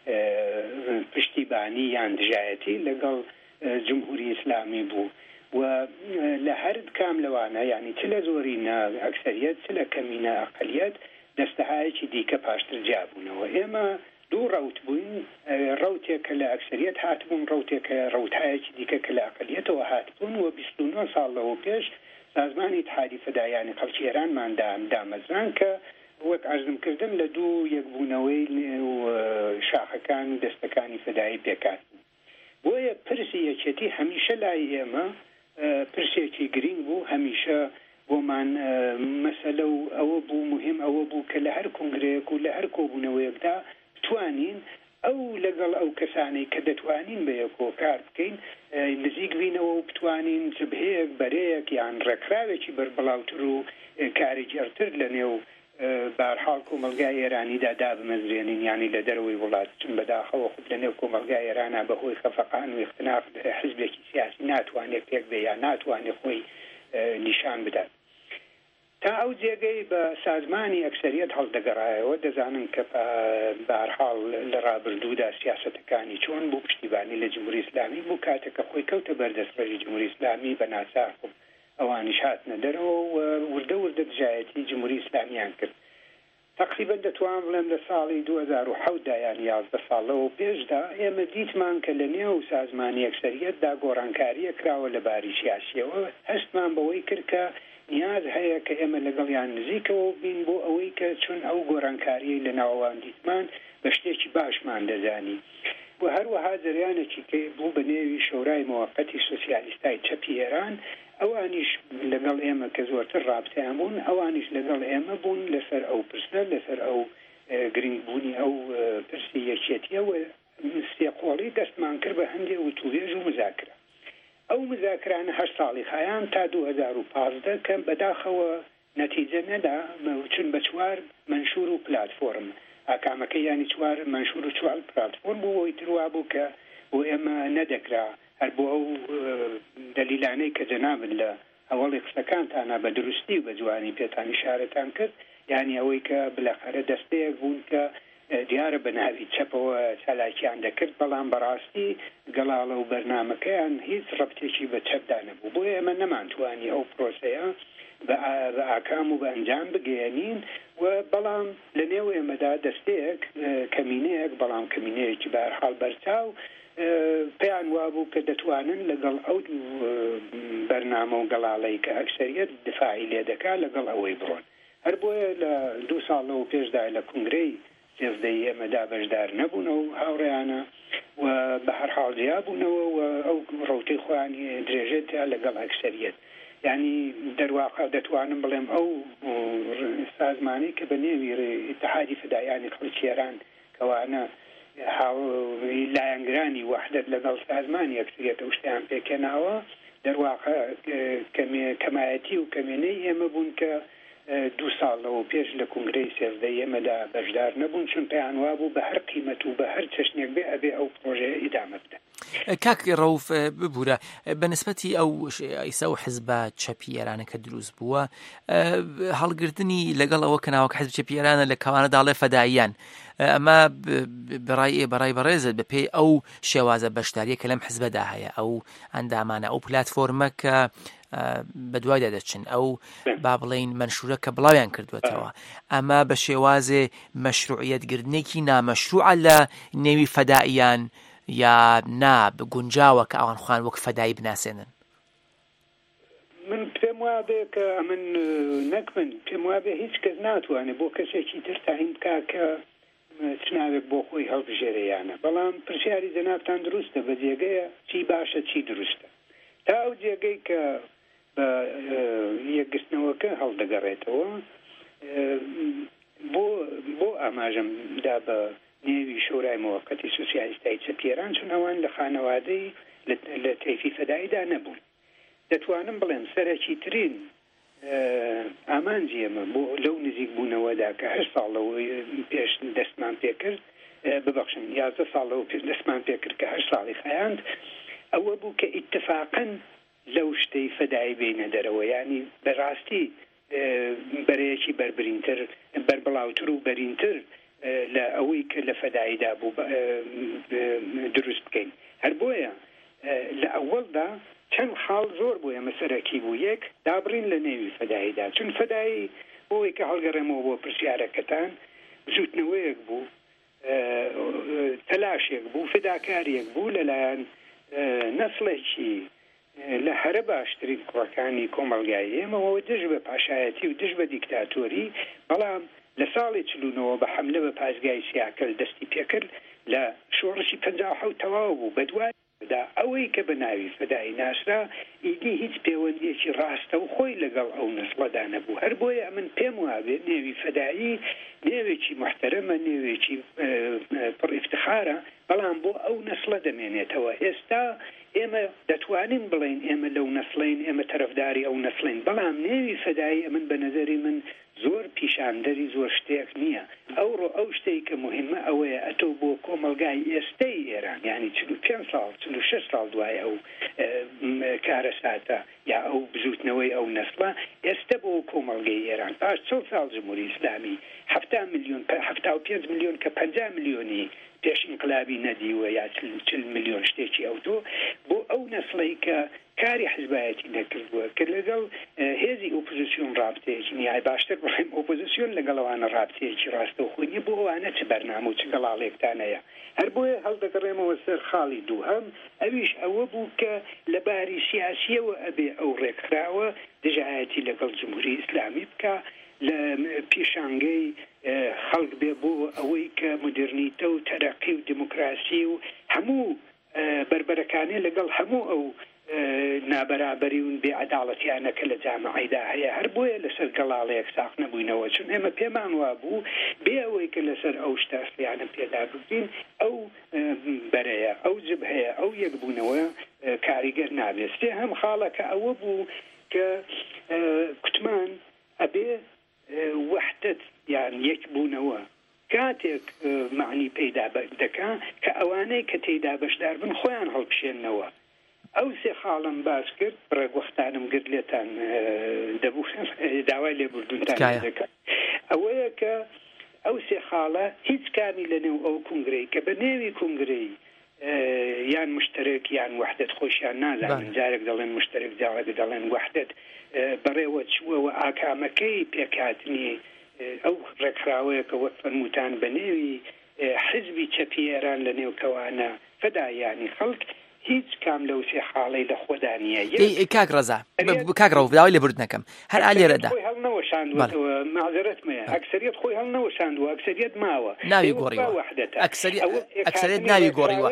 پشتیبانی یان دژایەتی لەگەڵ جمهوری ئیسلامی بوو و لە هەر کام لەوانە یعنی چ لە زۆری ئەکسەریەت چ لە کەمینە ئەقەلیەت دەستەهایەکی دیکە پاشتر جیابوونەوە. ئێمە دوو ڕەوت بووین، ڕەوتێکە لە ئەکسەریەت هاتبوون، ڕەوتێکە ڕەوتایەکی دیکە کە لە ئەقەلیەتەوە هاتبوون و بیست و نۆ ساڵ لەوە پێش سازمانی اتحادی فەدایانی خەڵکی ئێرانمان دامەزران کە وەک عەرزم کردم لە دوو یەکبوونەوەی شاخەکان و دەستەکانی فەدایی پێکات. بۆیە پرسی یەکێتی هەمیشە لای ئێمە پرسێکی گرنگ بوو، هەمیشە بۆمان مەسەلە و ئەوە بوو مهم ئەوە بوو کە لە هەر کۆنگرەیەک و لە هەر کۆبوونەوەیەکدا بتوانین ئەو لەگەڵ ئەو کەسانەی کە دەتوانین بە یەکۆ کار بکەین نزیک بینەوە و بتوانین جبهەیەک بەرەیەک یان ڕێکراوێکی بەربڵاوتر و کاری جێرتر لە نێو بارحاڵ کۆمەلگای ئێرانیدا دابمەزرێنین ینی لە دەرەوەی وڵات چون بەداخەوە خود لە نێو کۆمەلگای ئێرانە بەهۆی خەفەقان و اختلاف حزبێکی سیاسی ناتوانێت پێک بێ یا ناتوانێت خۆی نیشان بدات تا ئەو جێگەی بە سازمانی ئەکسەریەت هەڵدەگەڕایەوە دەزانن کە بارحاڵ لە ڕابردوودا سیاسەتەکانی چۆن بوو پشتیبانی لە جمهوری ئیسلامی بوو کاتێکە خۆی کەوتە بەردەستڕێژی جمهوری ئیسلامی بە ناچار خۆ ئەوانیش هاتنە دەرەوە و وردە وردە دژایەتی جمهوری ئیسلامیان کرد تقریبا دەتوان بڵێم لە ساڵی دوو هەزار و حەوت دا یان یازدە ساڵەوە پێشدا ئێمە دیتمان کە لە نێو سازمانی ئەکسەریەتدا گۆڕانکاریە کراوە لە باری سیاسیەوە هەستمان بەوەی کرد کە نیاز هەیە کە ئێمە لەگەڵیان نزیکەوە بین بۆ ئەوەی کە چون ئەو گۆڕانکاریەی لە ناوەوان دیتمان بە شتێکی باشمان دەزانی و هەروەها جریانێکی کە بوو بە نێوی شۆرای مۆقەتی سۆسیالیستای چەپی ئێران ئەوانیش لەگەڵ ئێمە کە زۆرتر ڕابستیان بوون ئەوانیش لەگەڵ ئێمە بوون لەسەر ئەو پرسە لەسەر ئەو گرنگبوونی ئەو پرسی یەکێتیەوە سێقۆڵی دەستمان کرد بە هەندێک وتوێژ و مزاکرە ئەو مزاکرانە هەر ساڵی خایان تا دوو هەزار و پازدە کە بەداخەوە نەتیجە نەدا چون بە چوار منشور و پلاتفۆرم ئاکامەکە ینی چوار منشور و چوار پلاتفۆرم بوو ئەوی تروا بوو کە بۆ ئێمە نەدەکرا هەر بۆ ئەو دەلیلانەی کە جەنابن لە ئەوەڵی قسەکانتانە بە دروستی و بە جوانی پێتان ئیشارەتان کرد یعنی ئەوەی کە بلەخەرە دەستەیەک بوون کە دیارە بە ناوی چەپەوە چالاکیان دەکرد بەڵام بەڕاستی گەڵاڵە و بەرنامەکەیان هیچ ڕەبتێکی بە چەپدا نەبوو بۆ ئێمە نەمانتوانی ئەو پرۆسەیە بە ئاکام و بە ئەنجام بگەێنین و بەڵام لە نێو ئێمەدا دەستەیەک کەمینەیەک بەڵام کەمینەیەکی بەهەرحاڵ بەرچاو پێیان وابوو کە دەتوانن لەگەڵ ئەو بەرنامە و گەڵاڵەی کە ئەکسەریەت دفاعی لێ دەکات لەگەڵ ئەوەی بڕۆن هەر بۆیە لە دوو ساڵەوە پێشدا لە کنگرەی سێزدەی ئێمەدا بەشدار نەبوونەوە و هاوڕێیانە و بە هەر حاڵ جیابوونەوە و ئەو ڕوتەی خۆیانی درێژێتە لەگەڵ ئەکسەریەت یعنی دەرواقع دەتوانم بڵێم ئەو سازمانی کە بە نێوی ئیتحادی فدایانی خەڵکی ئێران کەوانە لایەنگرانی وحدەت لەگەڵ سازمانی ئەکسەریەت و شتیان پێکەناوە دەرواقع کەمایەتی و کەمێنەی ئێمە بوون کە دوو ساڵەوە پێش لە کنگرەی سێزدەی ئێمەدا بەشدار نەبوون چون پێیان وابوو بە هەر قیمەت و بە هەر چەشنێک بێ ئەبێ ئەو پرۆژەیە ئیدامە بدەن. کاک ڕەوف ببوورە بەنسبەتی ئەو ئیسا و حزبە چەپی ئێرانە کە دروست بووە هەڵگرتنی لەگەڵ ئەوە کە ناوەکە حزب چەپی ئێرانە لە کەوانەداڵێ فەداییان ئەمە بەڕای بەڕای بەڕێزت بەپێی ئەو شێوازە بەشداریە کە لەم حزبەدا هەیە ئەو ئەندامانە ئەو پلاتفۆرمە کە بە دوایدا دەچن ئەو با بڵێن منشورە کە بڵاویان کردوێتەوە ئەمە بە شێوازێ مەشروعیەتگرتنێکی نامەشروعە لە نێوی فەداییان یا نا بگونجاوە کە ئەوان خوان وەک فەدایی بناسێنن. من پێم وابێ کە من نەک من پێم وابێ هیچ کەس ناتوانێت بۆ کەسێکی تر تاین بکا کە چناوێک بۆ خۆی هەڵبژێرەیانە بەڵام پرسیاری جەنابتان دروستە بە جێگەیە چی باشە چی دروستە تا ئەو جێگەی کە بە یەکگرتنەوەکە هەڵدەگەڕێتەوە بۆ بۆ ئاماژەمدا بە نێوی شۆرای مۆقەتی سۆسیالیستای چەپیێران چون ئەوان لە خانەوادەی لە تەیفی فەداییدا نەبوون دەتوانم بڵێم سەرەکی ترین ئامانجی ئێمە بۆ لەو نزیک بوونەوەدا کە هەشت ساڵەوە پێش دەستمان پێکرد ببەخشن یازدە ساڵەوە پێش دەستمان پێکرد کە هەشت ساڵی خەیاند ئەوە بوو کە ئیتفاقن لەو شتەی فەدایی بینە دەرەوە ینی بەڕاستی بەرەیەکی بربرینتر بربڵاوتر و بەرینتر لە ئەوەی کە لە فەداییدا بوو دروست بکەین هەر بۆیە لە ئەوەڵدا چەند خاڵ زۆر بوو ئێمە سەرەکی بوو یەک دابڕین لە نێوی فەداییدا چون فەدایی بۆی کە هەڵگەڕێمەوە بۆ پرسیارەکەتان زوتنەوەیەک بوو تەلاشێک بوو فداکاریەک بوو لەلایەن نەسڵێکی لە هەرە باشترین کوڕەکانی کۆمەڵگای ئێمەوە دژ بە پاشایەتی و دژ بە دیکتاتۆری بەڵام لە ساڵی چلوونەوە بە حملە بە پازگای سیاکەل دەستی پێکرد لە شۆڕشی پەنجا و حەوت تەواو بوو بە دوای دا ئەوەی کە بە ناوی فەدایی ناسرا ئیدی هیچ پەیوەندیەکی ڕاستە و خۆی لەگەڵ ئەو نەسڵەدا نەبوو هەر بۆیە من پێم وابێ نێوی فەدایی نێوێکی محتەرەمە نێوێکی پڕ افتخارە بەڵام بۆ ئەو نەسڵە دەمێنێتەوە. ئێستا ئێمە دەتوانین بڵین ئێمە لەو نەسڵین، ئێمە تەرەفداری ئەو نەسڵین، بەڵام نێوی فەدایی من بە نەزەری من زۆر پیشاندەری زۆر شتێک نییە. ئەوڕۆ ئەو شتێک کە مهمە ئەوەیە ئەتۆ بۆ کۆمەلگای ئێستای ئێران، یعنی چل و پێنج ساڵ چل و شەش ساڵ دوای ئەو کارە ساتە یا ئەو بزوتنەوەی ئەو نەسڵە، ئێستا بۆ کۆمەلگای ئێران پاش چەند ساڵ جمهوری ئیسلامی هەفتا میلیۆن هەفتا و پێنج میلیۆن کە پەنجا میلیۆنی پێش انقلابی نەدیوە یا چل میلیۆن شتێکی ئەو تۆ بۆ ئەو نەسڵی کە کاری حزبایەتی نەکردووە کە لەگەڵ هێزی ئۆپۆزیسیۆن ڕابطەیەکی نیای باشتر بڵێم ئۆپۆزیسیۆن لەگەڵەوانە ڕابطەیەکی ڕاستەوخۆنی بۆ ئەوانە چ بەرنامە و چ گەڵاڵێکتانەیە. هەر بۆیە هەڵدەگەڕێمەوە سەر خاڵی دووهەم، ئەویش ئەوە بوو کە لە باری سیاسیەوە ئەبێ ئەو ڕێکخراوە دژایەتی لەگەڵ جمهوری ئیسلامی بکە لە پیشانگەی خەڵک بێ بۆ ئەوەی کە مدرنیتە و تەرەقی و دموکراسی و هەموو بربەرەکانێ لەگەڵ هەموو ئەو نابەرابەری و بێعەداڵەتیانە کە لە جامعەیدا هەیە. هەر بۆیە لەسەر گەڵاڵەیەک ساق نەبووینەوە، چون ئێمە پێمان وا بوو بێ ئەوەی کە لەسەر ئەو شتاسلیانە پێدا بگرین ئەو بەرەیە ئەو جبهەیە ئەو یەکبوونەوە کاریگەر نابێت. سێ هەم خاڵەکە ئەوە بوو کە کوتمان ئەبێ وحدەت یان یەکبوونەوە کاتێک معنی پەیدا دەکا کە ئەوانەی کە تێیدا بەشدار بن خۆیان هەڵبشێننەوە. ئەو سێ خاڵم باس کرد، ڕێگوەختانم گرت لێتان دەبوو داوای لێبوردونتان دەکات. ئەوەیە کە ئەو سێ خاڵە هیچ کامی لە نێو ئەو کنگرەی کە بە نێوی کنگرەی یان مشترک یان وحدەت خۆشیان نازانن، جارێک دەڵێن مشترک جارێک دەڵێن وحدەت، بەڕێوە چووەوە ئاکامەکەی پێکاتنی ئەو ڕێکخراوەیە کە وەک فەرمووتان بە نێوی حزبی چەپیێران لە نێوکەوانە فەدایانی خەڵک هیچ کام لەو سێ خاڵەی لە خۆدانیە. کاک ڕەزا کاک ڕەو داوای لێبوردنەکەم هەر ئالێرەدا خۆی هەڵنەوەشاندووەتەوە، معزەرەت مەیە، ئەکسەریەت خۆی هەڵنەوەشاندووە، ئەکسەریەت ماوە ناوی گۆڕیوە، ئەکسەریەت ناوی گۆڕیوە.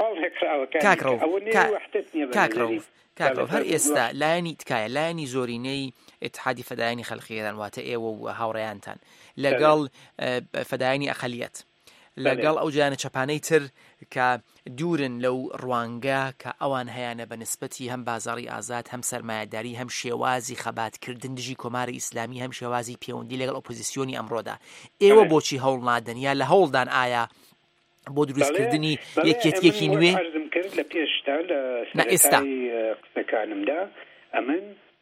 کاک ڕەو کاک ڕەو کاک ڕەو هەر ئێستا لایەنی تکایە لایەنی زۆرینەی اتحادی فەدایانی خەڵقی ئێران واتە ئێوە و هاوڕێیانتان لەگەڵ فەدایانی ئەقەلیەت لەگەڵ ئەو جیانە چەپانەی تر کە دوورن لەو ڕوانگە کە ئەوان هەیەە بە نسبەتی هەم بازاڕی ئازاد، هەم سەرمایه‌داری، هەم شێوازی خەباتکردن دژی کۆماری ئیسلامی، هەم شێوازی پەیوەندی لەگەڵ ئۆپۆزیسیۆنی ئەمڕۆدا. ئێوە بۆچی هەوڵ نادەن یا لە هەوڵدان ئایا بۆ دروستکردنی یەکێتیەکی نوێ؟ عەرزم کرد لە پێشتا لە سەرەتای قسەکانمدا ئەمن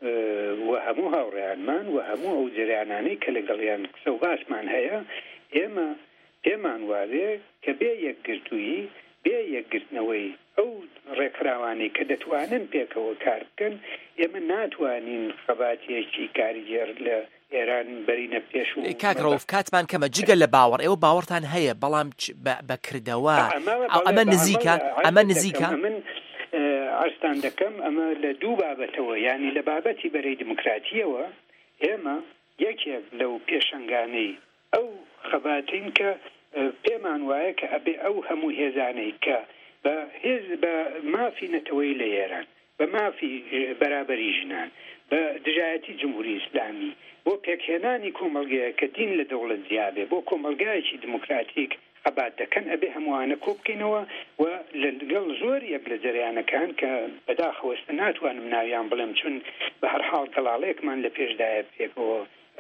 و هەموو هاوڕێیانمان و هەموو ئەو جریانانەی کە لەگەڵیان قسە و باسمان هەیە ئێمە پێمان وارێ کە بێ یەکگرتووی بێ یەکگرتنەوەی ئەو ڕێکخراوانەی کە دەتوانن پێکەوە کار بکەن، ئێمە ناتوانین خەباتیەکی کاریگەر لە ئێران بەرینە پێش. و کاک ڕەوف کاتمان کەمە جگە لە باوەڕ ئێوە باوەڕتان هەیە بەڵام بەکردەوە ئەمە نزیکە ئەمە نزیکە من ئەرستان دەکەم ئەمە لە دوو بابەتەوە، ینی لە بابەتی بەرەی دموکراتیەوە ئێمە یەکێک لەو پێشنگانەی ئەو خەباتین کە پێمان وایە کە ئەبێ ئەو هەموو هێزانەی کە بە هێز بە مافی نەتەوەی لە ئێران، بە مافی بەرابەری ژنان، بە دژایەتی جمهوری ئیسلامی، بۆ پێکهێنانی کۆمەلگەیە کە دین لە دەوڵەت زیابێ، بۆ کۆمەلگایەکی دموکراتیک خەبات دەکەن، ئەبێ هەمووانە کۆ بکەینەوە و لەگەڵ زۆر یەک لە جەریانەکان کە بەداخەوەستە ناتوانم ناویان بڵێم چون بە هەر حاڵ گەڵاڵەیەکمان لە پێشدایە پێکەوە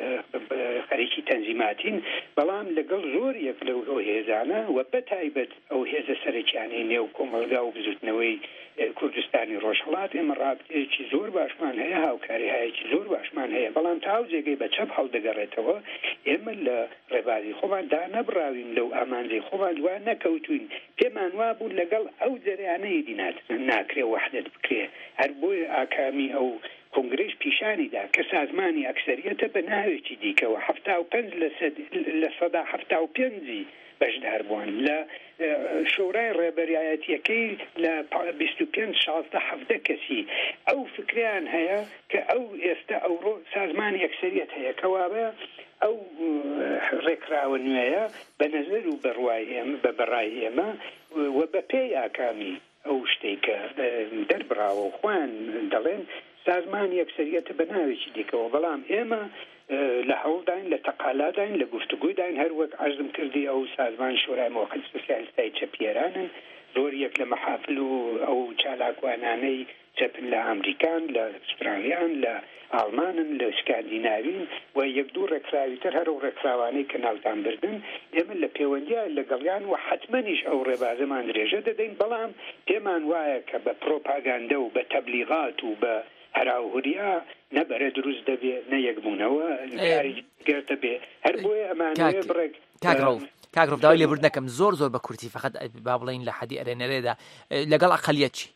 خەریکی تەنزیماتین، بەڵام لەگەڵ زۆر یەک لەو هێزانە و بەتایبەت ئەو هێزە سەرەکیانەی نێو کۆمەلگا و بزوتنەوەی کوردستانی ڕۆژهەڵات ئێمە ڕابطەیەکی زۆر باشمان هەیە، هاوکاری هەیەکی زۆر باشمان هەیە، بەڵام تاو جێگەی بە چەپ هەڵدەگەڕێتەوە ئێمە لە ڕێبازی خۆمان دا نەبراوین، لەو ئامانجەی خۆمان دوان نەکەوتوین، پێمان وا بوو لەگەڵ ئەو جەریانەی دینات ناکرێ وحدەت بکرێ. هەر بۆیە ئاکامی ئەو کنگرەیش پیشانیدا کە سازمانی ئەکسەریەتە بە ناوێکی دیکەوە هەفتا و پێنج لە سەدا هەفتا و پێنجی بەشدار بوون، لە شورای ڕێبەریایەتیەکەی لە بیست و پێنج شازدە حەفدە کەسی ئەو فکریان هەیە کە ئەو ئێستا ئەوڕۆ سازمانی ئەکسەریەت هەیە کەوابە ئەو ڕێکراوە نوێیە بە نەزەر و بەڕوای ئێمە بە بەڕای ئێمە و بە پێی ئاکامی ئەو شتێکە دەربراوە و خوان دەڵێن سازمان یەکسەریەتە بە ناوێکی دیکەوە بەڵام ئێمە لە هەوڵداین لە تەقالاداین لە گفتوگویداین هەر وەک عەرزم کردی ئەو سازمان شورای موقت سۆسیالیستای چەپیێرانن زۆر یەک لە مەحافل و ئەو چالاکوانانەی چەپن لە ئەمریکان لە ئوسترالیان لە ئاڵمانن لە سکاندیناوین و یەک دوو ڕێکخراویتر هەر و ڕێکخراوانەی کە ناوتان بردن ئێمە لە پەیوەندیە لەگەڵیان و حتمەنیش ئەو ڕێبازەمان درێژە دەدەین بەڵام پێمان وایە کە بە پرۆپاگاندە و بە تەبلیغات و بە هەراوهوریا نەبەرە دروست دەبێت نە یەکبوونەوە گرتە بێ هەر بۆیە ئەمانەیە بڕێک کاگرۆف داوای لێبورد نەکەم زۆر زۆر بە کورتی فقط با بڵین لە حەدی ئەرێنەرێدا لەگەڵ ئەقەلیەت چی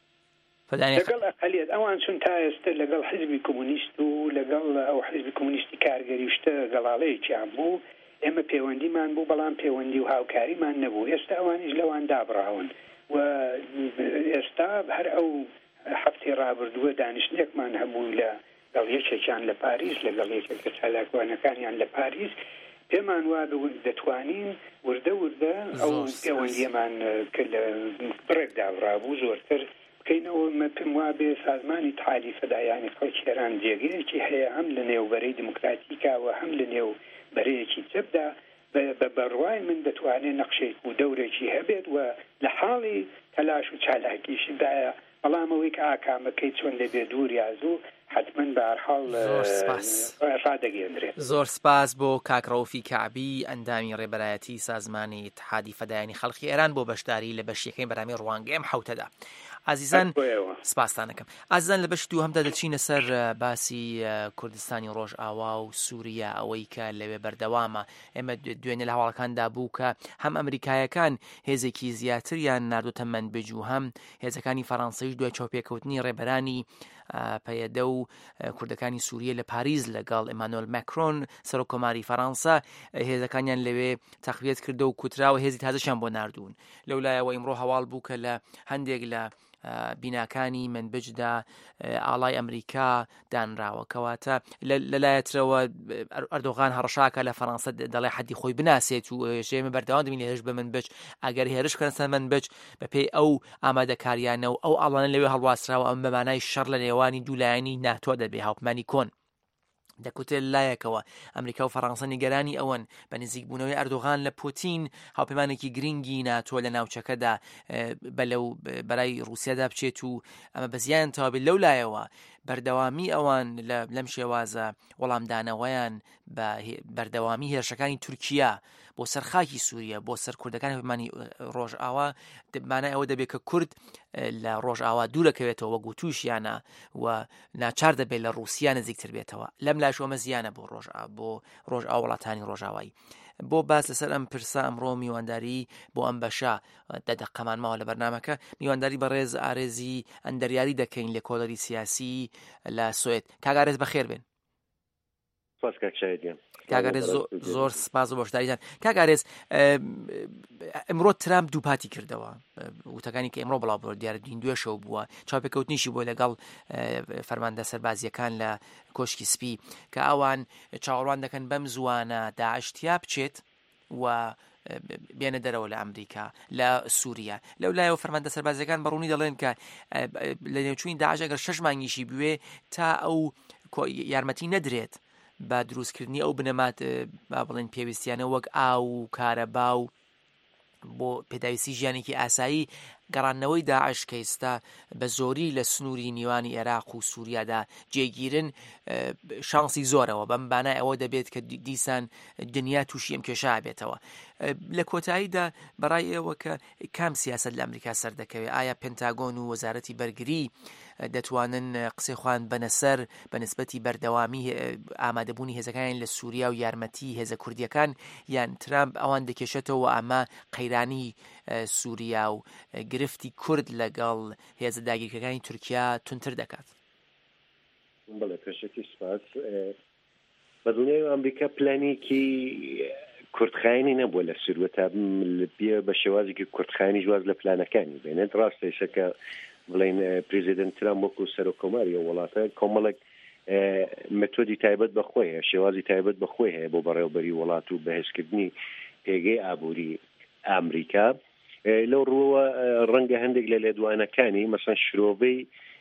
لەگەڵ ئەقەلیەت ئەوان چون تا ئێستا لەگەڵ حیزبی کۆمونیست و لەگەڵ ئەو حیزبی کۆمونیستی کارگەری شتە گەڵاڵەیەکیان بوو ئێمە پەیوەندیمان بوو بەڵام پەیوەندی و هاوکاریمان نەبوو ئێستا ئەوانیش لەوان دابڕاون و ئێستا هەر ئەو هەفتەی ڕابردووە دانیشتێکمان هەبوو لە گەڵ یەکێکیان لە پاریس لەگەڵ یەکێک لە چالاکوانەکانیان لە پاریس پێمان وا دەتوانین وردە وردە ئەو پەیوەندیەمان کە لە بڕێک دابڕابوو زۆرتر بکەینەوە پێم وا بێ سازمانی اتحادی فەدایانی خەڵکی ئێران جێگەیەکی هەیە هەم لە نێوبەرەی دموکراتیکاوە هەم لە نێوبەرەیەکی چەپدا بە بەڕوای من دەتوانێت نەقشێک و دەورێکی هەبێت و لە حاڵی تەلاش و چالاکیشدایە بەڵامەوەی کە ئاکامەکەی چۆن دەبێت دوور یازوو حتما بە هەرحاڵ ڕادەگەێنرێت. زۆر سپاس بۆ کاکڕەوفی کعبی ئەندامی ڕێبەرایەتی سازمانی اتحادی فەدایانی خەڵکی ئێران بۆ بەشداری لە بەشیەکەی بەرامی ڕوانگەی ئەم حوتەدا. ئازیزان سپاسانەکەم. ئازیزان لە بەشی دوو هەمدا دەچینە سەر باسی کوردستانی ڕۆژ ئاوا و سووریا ئەوەی کە لەوێ بەردەوامە ئێمە دوێنێ لە هەواڵەکاندا بوو کە هەم ئەمریکایەکان هێزێکی زیاتریان ناردوتە منبج و هەم هێزەکانی فەڕەنسایش دوای چاوپێکەوتنی ڕێبەرانی پەیەدە و کوردەکانی سووریە لە پاریز لەگەڵ ئێمانوئێل ماکرۆن سەرۆکۆماری فەڕەنسا هێزەکانیان لەوێ تەقویەت کردە و کوتراوە هێزی تازەشیان بۆ ناردوون. لەولایەوە ئیمڕۆ هەواڵ بوو کە لە هەندێک لە بیناکانی منبجدا ئاڵای ئەمریکا دانراوە کەواتە لەلایەترەوە ئەردۆغان هەڕەشاکە لە فەڕەنسا دەڵێ حەدی خۆی بناسێت و ژێمە بەردەوام دەبین هێرش بە منبج ئەگەر هێرش کەنسە منبج بەپێی ئەو ئامادەکاریانە و ئەو ئاڵانە لەوێ هەڵواسراوە ئەم بەمانای شەڕ لە نێوانی دوولایانی ناتۆ دەبێ هاوپمانی کۆن دەکوتێت لایەکەوە ئەمریکا و فەڕەنسا نیگەرانی ئەوەن بە نزیکبوونەوەی ئەردۆغان لە پوتین هاوپەیمانێکی گرنگی ناتۆ لە ناوچەکەدا بەلەو بەرای رووسیادا بچێت و ئەمە بەزیان تاوابێت لەو لایەوە بەردەوامی ئەوان لەم شێوازە وەڵامدانەوەیان بە بەردەوامی هێرشەکانی تورکیا بۆ سەرخاکی سووریا بۆ سەر کوردەکان هەپەیمانی ڕۆژ ئاوا مانای ئەوە دەبێت کە کورد لە ڕۆژ ئاوا دوورەکەوێتەوە وەگو تووشیانە و ناچار دەبێت لە رووسیا نزیکتر بێتەوە لەم لاش ئەمە زیانە بۆ ڕۆژ بۆ ڕۆژ ئاو وڵاتانی ڕۆژاوایی. بۆ باس لەسەر ئەم پرسە ئەمڕۆ میوانداری بۆ ئەم بەشە دەدەقەمان ماوە لە بەرنامەکە میوانداری بەڕێز ئارێزی ئەندەریاری دەکەین لە کۆلەری سیاسی لە سوێد. کاگارێز بەخێر بێن. کاگارێز زۆر سپاس و بەشداریتان. کاگارێز ئەمڕۆ ترامپ دووپاتی کردەوە وتەکانی کە ئەمڕۆ بڵاو بۆ دیارە دین دوێشەوە بووە چاوپێکەوتنیشی بۆ لەگەڵ فەرماندە سەربازیەکان لە کۆشکی سپی کە ئەوان چاوەڕوان دەکەن بەم زوانە داعشتیا بچێت و بێنە دەرەوە لە ئەمریکا لە سووریا. لەو لایەوە فەرماندە سەربازیەکان بەڕوونی دەڵێن کە لە نێوچووی داعش ئەگەر شەش مانگیشی بوێ تا ئەو یارمەتی نەدرێت بە دروستکردنی ئەو بنەمات با بڵێن پێویستیانە وەک ئاو و کارەبا و بۆ پێداویستی ژیانێکی ئاسایی گەڕانەوەی داعش کە ئێستا بە زۆری لە سنووری نیوانی عێراق و سووریادا جێگیرن شانسی زۆرەوە بەم بانای ئەوە دەبێت کە دیسان دنیا تووشی ئەم کێشە بێتەوە. لە کۆتاییدا بەڕای ئێوە کە کام سیاسەت لە ئەمریکا سەردەکەوێت ئایا پێنتاگۆن و وەزارەتی بەرگری دەتوانن قسەی خوان بەنەسەر بە نسبەتی بەردەوامی ئامادەبوونی هێزەکان لە سووریا و یارمەتی هێزە کوردیەکان یان ترامپ ئەوان دەکێشێتەوە ئەمە قەیرانی سووریا و گرفتی کورد لەگەڵ هێزە داگیرکەکانی تورکیا تونتر دەکات. بەڵێ پێشەکی سپاس بەدڵنیای ئەمریکا پلانێکی کوردخایانی نەبووە لە سووریا بێ بە شێوازێکی کوردخایانی جواز لە پلانەکانی بێنێت ڕاستێشەکە بڵین پرێزیدنت ترامپ وەکو سەرۆکۆماری وڵاتە کۆمەڵێک مەتۆدی تایبەت بەخۆی هەیە شێوازی تایبەت بەخۆی هەیە بۆ بەڕێوەبەری وڵات و بەهێزکردنی پێگەی ئابووری ئەمریکا. لەو ڕووە ڕەنگە هەندێک لە لێدوانەکانی مەسەن شرۆڤەی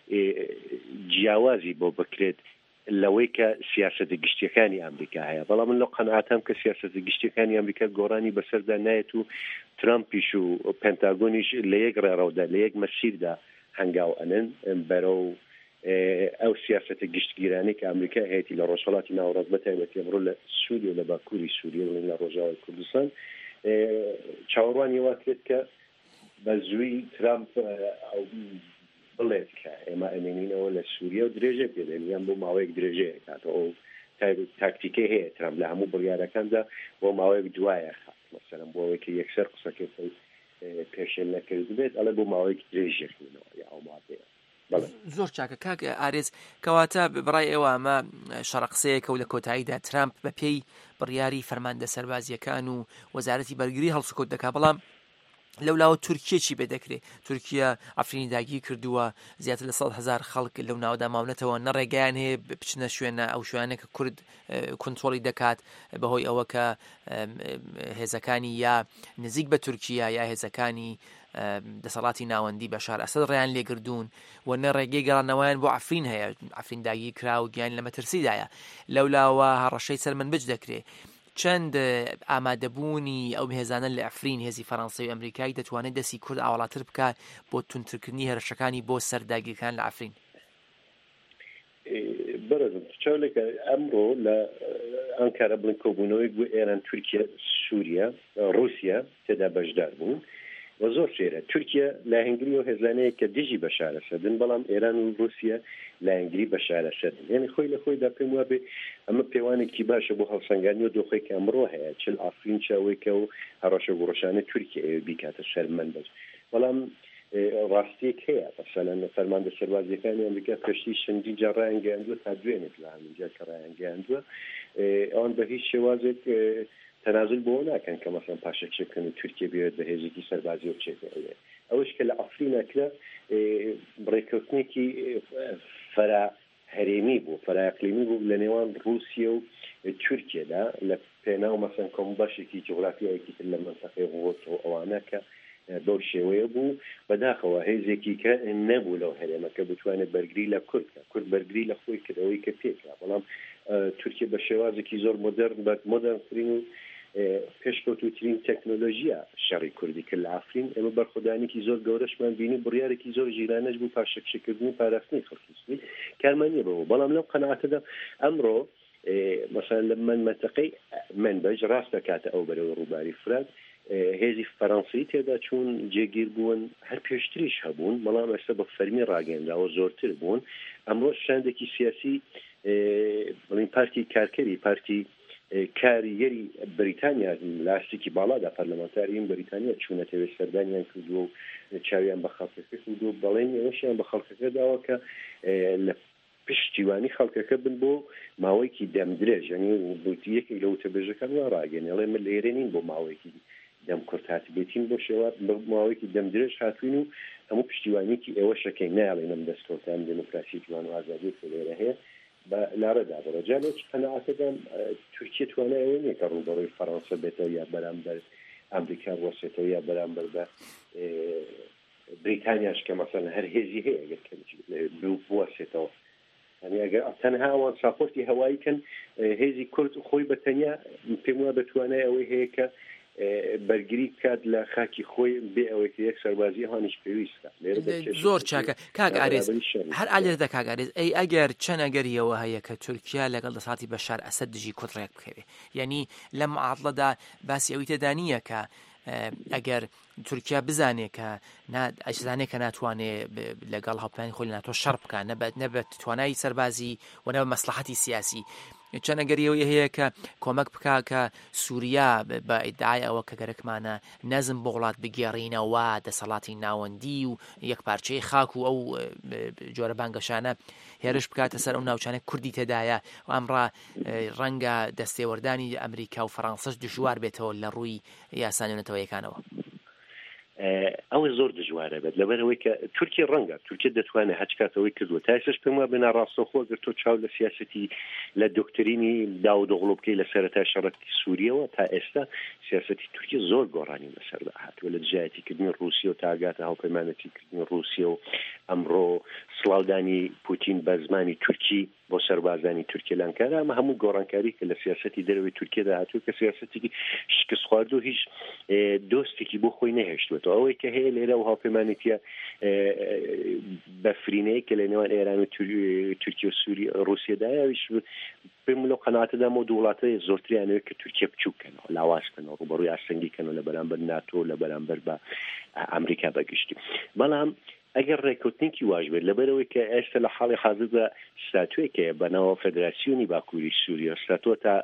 جیاوازی بۆ بکرێت لەوەی کە سیاسەتە گشتیەکانی ئەمریکا هەیە. بەڵام من لەو قەناعەتم کە سیاسەتە گشتیەکانی ئەمریکا گۆڕانی بەسەردا نایەت و ترامپیش و پێنتاگۆنیش لە یەک ڕێڕەودا لە یەک مەسیردا هەنگاو ئەنن بەرەو ئەو سیاسەتە گشتگیرانی کە ئەمریکا هەیەی لە ڕۆژهەڵاتی ناوەڕاست بەتایبەتی ئەمڕۆ لە سووریا و لە باکووری سووریا و لە ڕۆژاوای کوردستان چاوەڕوانی وا کرێت کە بە زووی ترامپ بڵێت کە ئێمە ئەمێنینەوە لە سووریا و درێژە پێدەن یان بۆ ماوەیەک درێژەیە کاتەوە تاکتیکەی هەیە ترامپ لە هەموو بڕیارەکاندا بۆ ماوەیەک دوایە خات مەسەلەن بۆ ئەوەی کە یەکسەر قسەکەی پێشێن نەکرد بێت ئەڵێ بۆ ماوەیەک درێژێکەوە یا ئەوماتەیە. زۆر چاکە کاک ئارێز کەواتە بڕای ئێوە ئەمە شەڕقسەیەکە و لە کۆتاییدا ترامپ بە پێی بڕیاری فەرماندە سەربازیەکان و وەزارەتی بەرگری هەڵسوکۆت دەکا بەڵام لەولاوە تورکیەکی بێدەکرێت. تورکیا ئەفرینی داگیر کردووە زیاتر لە سەد هەزار خەڵک لەو ناودا ماونەتەوە نەڕێگایان هەیە بچنە شوێنە ئەو شوێنە کە کورد کۆنتڕۆڵی دەکات بەهۆی ئەوە کە هێزەکانی یا نزیک بە تورکیا یا هێزەکانی دەسەڵاتی ناوەندی بەشار ئەسەد ڕێیان لێگردوون و نە ڕێگەی گەڕانەوەیان بۆ ئەفرین هەیە ئەفرین داگیر کرا و گیان لە مەترسیدایە. لەولاوە هەڕەشەی سەر من بچ دەکرێت چەند ئامادەبوونی ئەو هێزانە لە ئەفرین هێزی فەڕەنسای و ئەمریکای دەتوانێت دەستی کورد ئاوڵاتر بکات بۆ تونترکردنی هێرشەکانی بۆ سەرداگیرەکان لە ئەفرین؟ بەرەزم چاولێکە ئەمڕۆ لە ئەنکارە بڵین کۆبوونەوەی بۆ ئێران تورکیا سووریا رووسیا تێدا بەشدار بوون و زۆر شێرە. تورکیا لاهنگری و هێزانەیە کە دژی بەشارە سەدن بەڵام ئێران و رووسیا لاهنگری بەشارە سەدن یعنی خۆی لە خۆیدا پێم وابێ ئەمە پەیوانێکی باشە بۆ هەڵسەنگانی و دۆخی کە ئەمڕۆ هەیە چل ئافرین چاوێکە و هەڕەشە گۆڕەشانە تورکیا ئێوە بیکاتە شەرمەند بەس. بەڵام ڕاستیەک هەیە مەسەلەن فەرماندە سەربازیەکانی ئەمریکا پێشتی شەندی جا ڕایانگەیاندووە تا دوێنێت لە هەمینجا کە ڕایانگەیاندووە ئەوان بە هیچ شێوازێک تەنازل بۆ ناکەن کە مەسەڵەن پاشەکشەکەن و تورکیا بێت بە هێزێکی سەربازی و بچێتە ئەوێ. ئەوەش کە لە ئەفرینەکرا بڕێکەوتنێکی فەرا هەرێمی بوو فەرا ئەقلیمی بوو لە نێوان رووسیا و تورکیادا لە پێناو مەسەڵەن کۆم بەشێکی جوغرافیایەکی تر لە مەنتەقەی ڕۆتەوە ئەوانە کە بەو شێوەیە بوو بەداخەوە هێزێکی کە نەبوو لەو هەرێمەکە بتوانێت بەرگری لە کورد کورد بەرگری لە خۆی کردەوەی کە پێکرا. بەڵام تورکیا بە شێوازێکی زۆر مۆدرن بە مۆدرنترین و پێشکەوتوترین تەکنۆلۆژیە شەڕی کوردی کرد لە ئافرین. ئێمە بەرخۆدانێکی زۆر گەورەشمان بینی بڕیارێکی زۆر ژیرانەش بوو پاشەکشەکردن و پاراستنی خەڵکی کارمانیە بەوە. بەڵام لەو قەناعەتەدا ئەمڕۆ مەسەڵەن لە من مەنتەقەی منبەج ڕاست دەکاتە ئەو بەرەو ڕووباری فرات هێزی فەڕەنسی تێدا چوون جێگیر بوون هەر پێشتریش هەبوون بەڵام ئێستا بە فەرمی ڕاگەیەنداوە زۆرتر بوون. ئەمڕۆ شاندێکی سیاسی بڵین پارتی کارکەری پارتی کاریگەری بریتانیا لاستێکی باڵادا پەرلەمانتاریین بریتانیا چوونەتەوێت سەردانیان کردووە و چاویان بە خەڵکەکە کردو و بەڵێن ئێوەشیان بە خەڵکەکە داوە کە لە پشتیوانی خەڵکەکە بن بۆ ماوەیەکی دەمدرێژ ینی یەکێک لە وتەبێژەکان وا ڕاگەن ئەڵێ من لێرێنین بۆ ماوەیەکی دەم کورت هاتبێتین بۆ شێوە ماوەیەکی دەمدرێژ هاتوین و هەموو پشتیوانیکی ئێوە شەکەی ناڵێنم دەستکەوتان دموکراسی جوان و ئازادی لێرە هەیە بە لارەدا بڕەجانێک قەناعەتەکەم تورکیە توانای ئەوە نییە کە ڕووبەڕۆی فەڕەنسا بێتەوە یا بەرامبەر ئەمریکا وەسێتەوە یا بەرامبەر بە بریتانیاش کە مەسەڵەن هەر هێزی هەیە ئەگەر بوەسێتەوە یعنی ئەگەر تەنها ئەوان ساپۆرتی هەواییکەن هێزی کورد خۆی بەتەنیا پێم وایە بەتوانای ئەوەی هەیە کە بەرگری بکات لە خاکی خۆی بێ ئەوەی یەک سەربازی هەوانیش پێویستە. زۆر چاکە کاک ئارێز هەر ئالێردا کاک ئارێز ئەی ئەگەر چەند ئەگەریەوە هەیە کە تورکیا لەگەڵ دەسەڵاتی بەشار ئەسەد دژی کوردڕێک بکەوێ یعنی لە معادڵەدا باسی ئەوی تێدا نییە کە ئەگەر تورکیا بزانێت کە ئەشزانێک کە ناتوانێت لەگەڵ هەڵپلانی خۆی ناتۆ شەڕ بکات نەبێت توانایی سەربازی و نەبێت مەسلحەتی سیاسی چەند ئەگەریەوەی هەیە کە کۆمەک بکا کە سووریا بە ئیدعای ئەوە کە گەرەکمانە نەزم بۆ وڵات بگێڕینەوە دەسەڵاتی ناوەندی و یەکپارچەی خاک و ئەو جۆرە بانگەشانە هێرش بکاتە سەر ئەو ناوچانە کوردی تێدایە و ئەمڕا ڕەنگە دەستێوەردانی ئەمریکا و فەڕەنسەش دژوار بێتەوە لە ڕووی یاسانیونەتەوەیەکانەوە. ئەوە زۆر دژوارە بێت لەبەرەوەی کە تورکیا ڕەنگە تورکیا دەتوانێت هەچ کاتەوەی کردووە تا ئێستاش پێم وایە بنا ڕاستەوخۆ گەر تۆ چاو لە سیاسەتی لە دۆکترینی داودۆغڵۆ بکەی لە سەرەتای شەڕەتی سووریەوە تا ئێستا سیاسەتی تورکیا زۆر گۆڕانی بەسەردا هاتووە لە دژایەتیکردنی رووسیا و تا ئاگاتە هاوپەیمانەتیکردنی رووسیا و ئەمڕۆ سڵاودانی پوتین بە زمانی تورکی بۆ سەربازانی تورکیە لەنکارە ئەمە هەموو گۆڕانکاری کە لە سیاسەتی دەرەوەی تورکیەدا هاتووە کە سیاسەتێکی شکست خواردو هیچ دۆستێکی بۆ خۆی نەهێشتوێتەوە. ئەوەی کە هەیە لێرە و هاوپەیمانێتیە بەفرینەیە کە لە نێوان ئێران و تورکیە و سووری رووسیەدایەویش پێم لەو قەناعەتەدام و وڵاتە زۆرتریانەوە کە تورکیە بچووکەنەوە لاوازکەنەوە ڕوبەڕووی ئاسەنگیکەنەوە لە بەرامبەر ناتۆ لە بەرامبەر بە ئەمریکا بەگشتی. بەڵام ئەگەر ڕێکوتنێکی واژ بێت لەبەرەوەی کە ئێستا لە حاڵی حاضردا ستاتوێکە بەناوە فێدراسیۆنی باکووری سووریا ستاتۆ تا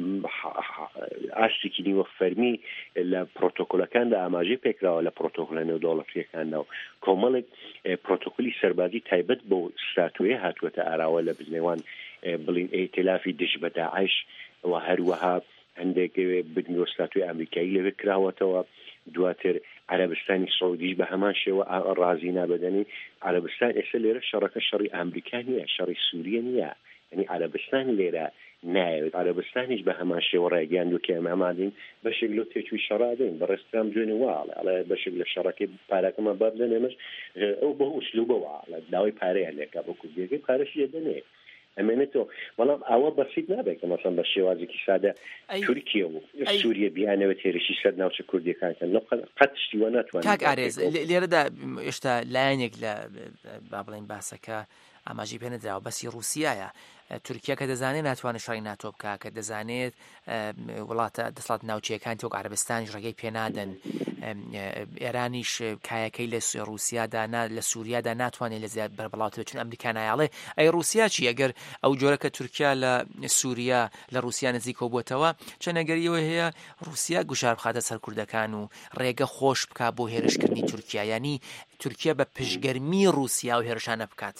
ئاشتێکی نیوە فەرمی لە پرۆتۆکۆلەکاندا ئاماژەی پێکراوە لە پرۆتۆکۆلە نێودەوڵەتیەکاندا و کۆمەڵێک پرۆتۆکۆلی سەربازی تایبەت بۆ ستاتوێ هاتووەتە ئاراوە لە بنێوان بڵین ئێتلافی دژ بە داعش و هەروەها هەندێک بنیۆ ستاتوی ئەمریکایی لەوێ کراوەتەوە. دواتر عەرەبستانی سعودیش بە هەمان شێوە ڕازی نابەدەنی. عەرەبستان ئێستا لێرە شەڕەکە شەڕی ئەمریکا نییە، شەڕی سووریە نییە، یعنی عەرەبستان لێرە نایەوێت. عەرەبستانیش بە هەمان شێوە ڕایگەیاندووە کە ئێمە ئامادەین بەشێک لەو تێکوی شەڕادەین بەڕێسترام دوێنێ واڵێ ئەڵێ بەشێک لە شەڕەکەی پارەکەمان بەر دەنێمەش ئەو بە ئوسلوبەوە ئەڵێ داوای پارەیە لێکا بۆ کوردیەکەی پارەشی دەنێ ئەمێنێتەوە. بەڵام ئەوە بەسیت نابێت کە مەسەڵەن بە شێوازێکی سادە تورکیە و سووریە بیانەوە تێرەشی سەر ناوچە کوردیەکانکەن قەت شتیوە ناتوانێت. کاک ئارێز لێرەدا ئێشتا لایەنێک لە با بڵێن باسەکە ئاماژی پێ نەدراوە بەسی رووسیایە. تورکیا کە دەزانێت ناتوانێت شەڕی ناتۆ بکە، کە دەزانێت وڵاتە دەسەڵات ناوچیەکان تۆک عەرەبستانیش ڕێگەی پێنادەن، ئێرانیش کایەکەی لە رووسیادا لە سووریادا ناتوانێت لە زیاد بەربەڵاوتەوە چون ئەمریکا نایاڵێ ئەی رووسیا چی ئەگەر ئەو جۆرەکە تورکیا لە سووریا لە رووسیا نزیکەوە بووەتەوە چەنەگەریەوە هەیە رووسیا گوشار بخاتە سەر کوردەکان و ڕێگە خۆش بکات بۆ هێرشکردنی تورکیا، ینی تورکیا بە پشگەرمی رووسیا و هێرشانە بکات.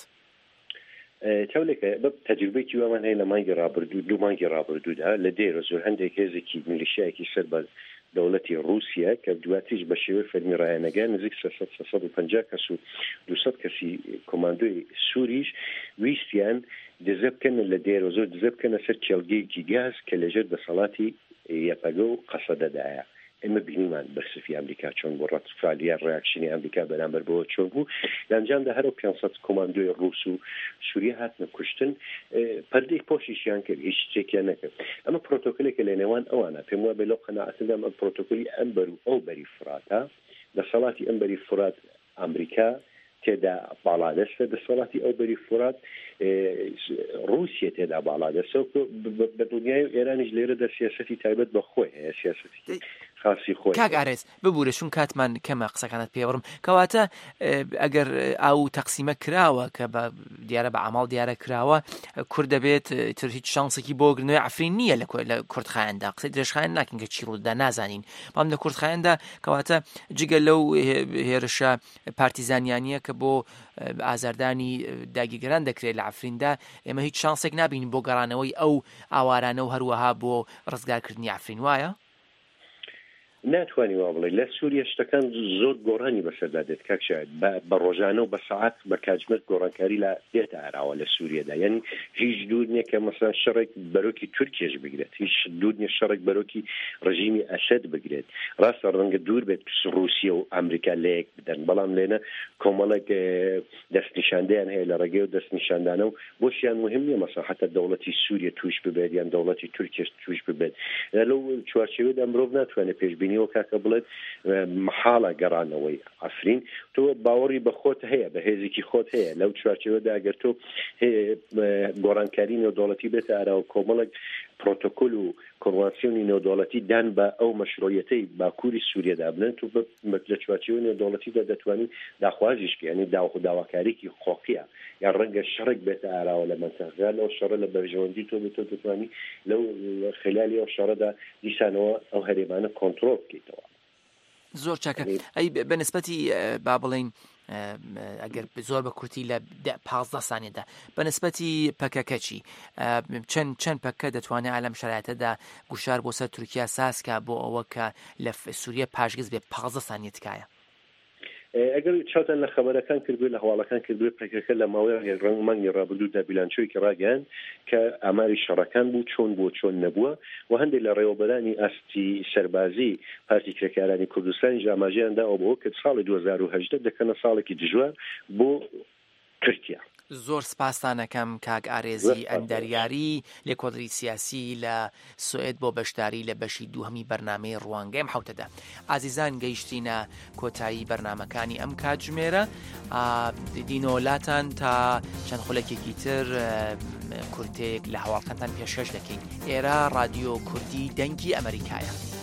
تەولێکە بە تەجربەیەکی وەمان هەیە لە مانگی ڕابردوو دوو مانگی ڕابردوودا لە دێرە زۆر هەندێک هێزێکی میلیشیایەکی سەر بە دەوڵەتی رووسیا کە دواتیش بە شێوەی فەرمی ڕایەنەگە نزیک سەد و پەنجا کەس و دووسەد کەسی کۆماندۆی سووریش ویستیان دزە بکەن لە دێرە زۆر دزە بکەنە سەر کێڵگەیەکی گاز کە لەژێر دەسەڵاتی یەپەگە و قەسەدەدایە. ئێمە بینیمان بەرسفی ئەمریکا چۆن بۆ ڕەتفاالیا ڕاکشنی ئەمریکا بەرامبەر بەوە چۆن بوو لەنجامدا هەرو پێنجسەد کۆماندۆی ڕووس و سووریا هاتنە کوشتن پەردەی پۆشیشیان کرد هیچ شتێکیان نەکرد. ئەمە پرۆتۆکۆلێکە لە نێوان ئەوانە پێم وایە بەلەو قەناعەتەدا ئەمە پرۆتۆکۆلی ئەمبەر و ئەو بەری فراتە دەسەڵاتی ئەمبەری فرات ئەمریکا تێدا باڵادەستە، دەسەڵاتی ئەو بەری فرات رووسیا تێدا باڵادەستە بە دنیای و ئێرانیش لێرەدا سیاسەتی تایبەت بە خۆی هەیە سیاسەتی خاصی خۆی. کاک ئارێز ببوورە چون کاتمان کەمە قسەکانت پێوەڕم کەواتە ئەگەر ئاو تەقسیمە کراوە کە بە دیارە بە ئەماڵ دیارە کراوە کورد دەبێت تر هیچ شانسێکی بۆ گرنەوەی عەفرین نییە لە کوردخایەندا قسەی درێژخایەن ناکەین کە چی ڕوودا نازانین. بەڵام لە کوردخایەندا کەواتە جگە لەو هێرشە پارتیزانیانیە کە بۆ ئازاردانی داگیرگەران دەکرێت لە عەفریندا ئێمە هیچ شانسێک نبینین بۆ گەڕانەوەی ئەو ئاوارانە و هەروەها بۆ ڕزگارکردنی عەفرین وایە؟ ناتوانانی وا بڵێ لە سووریا شتەکان زۆر گۆڕانی بەسەردا دێت کاکشایت بە ڕۆژانە و بە سەعات بە کاتژمێر گۆڕانکاری لە دێتە ئاراوە لە سووریادا، یعنی هیچ دوور نییە کە مەسەڵەن شەڕێک بەرۆکی تورکیەش بگرێت، هیچ دوور نییە شەڕێک بەرۆکی ڕژیمی ئەسەد بگرێت. ڕاستە ڕەنگە دوور بێت رووسیا و ئەمریکا لەیەک بدەن، بەڵام لێنە کۆمەڵێک دەستنیشاندەیان هەیە لە ڕێگەی و دەستنیشاندانە و بۆشیان مهم نییە مەسەڵەن حتا دەوڵەتی سووریا توش ببێت یان دەوڵەتی تورکیەش توش ببێت. لەو چوارچێوەدا مرۆڤ ناتوانێت پێشبینی وە کاکە بڵێت محاڵە گەڕانەوەی عەفرین. تۆ باوەڕی بە خۆت هەیە بە هێزێکی خۆت هەیە لەو چوارچێوەدا ئەگەر تۆ گۆڕانکاری نێودەوڵەتی بێتە ئاراوە کۆمەڵێک پرۆتۆکۆل و کۆنڤانسیۆنی نێودەوڵەتی دان بە ئەو مەشروعیەتەی باکووری سووریادا بنن تو لە چوارچێوە نێودەوڵەتیدا دەتوانین داخوازیش بکەی، یعنی داواکاریکی خۆقیە یان ڕەنگە شەڕێک بێتە ئاراوە لە مەنتەقەکە لەو شەڕە لە بەرژەوەندی تۆ بێت تۆ دەتوانی لەو خلالی ئەو شەڕەدا دیسانەوە ئەو هەرێمانە کۆنتڕۆڵ بکەیتەوە. زۆر چاکە. ئەی بەنسبەتی با بڵێن ئەگەر زۆر بە کورتی لە پازدە سانێدا بەنسبەتی پەکەکەچی چەند چەند پەکە دەتوانێت ئالەم شەرایەتەدا گوشار بۆ سەر تورکیا ساسکە بۆ ئەوە کە لە سووریا پاشگەز بێ پازدە سانیە تکایە؟ ئەگەر چاوتان لە خەبەرەکان کردوێت لە هەواڵەکان کردوێت پێکەکە لە ماوەی ڕنگ مانگی ڕابردوودا بیلانچۆیکی ڕاگەیان کە ئاماری شەڕەکان بوو چۆن بوو چۆن نەبووە و هەندێک لە ڕێوەبەرانی ئاستی سەربازی پارتی کرێکارانی کوردستانی ئاماژەیاندا ئەو بۆ کە ساڵی دوو هەزار و هەژدە دەکەنە ساڵێکی دژوار بۆ کورتیا. زۆر سپاسانەکەم کاک ئارێزی ئەندەریاری لێکۆڵەری سیاسی لە سوئێد بۆ بەشداری لە بەشی دووهەمی بەرنامەی ڕوانگەیم حوتەدا. ئازیزان گەیشتینە کۆتایی بەرنمەکانی ئەم کاتژمێرە دینۆلاتان تا چەند خولەکێکی تر کورتێک لە هەواڵەکانتان پێشکەش دەکەین. ئێرە رادیۆ کوردی دەنگی ئەمریکایە.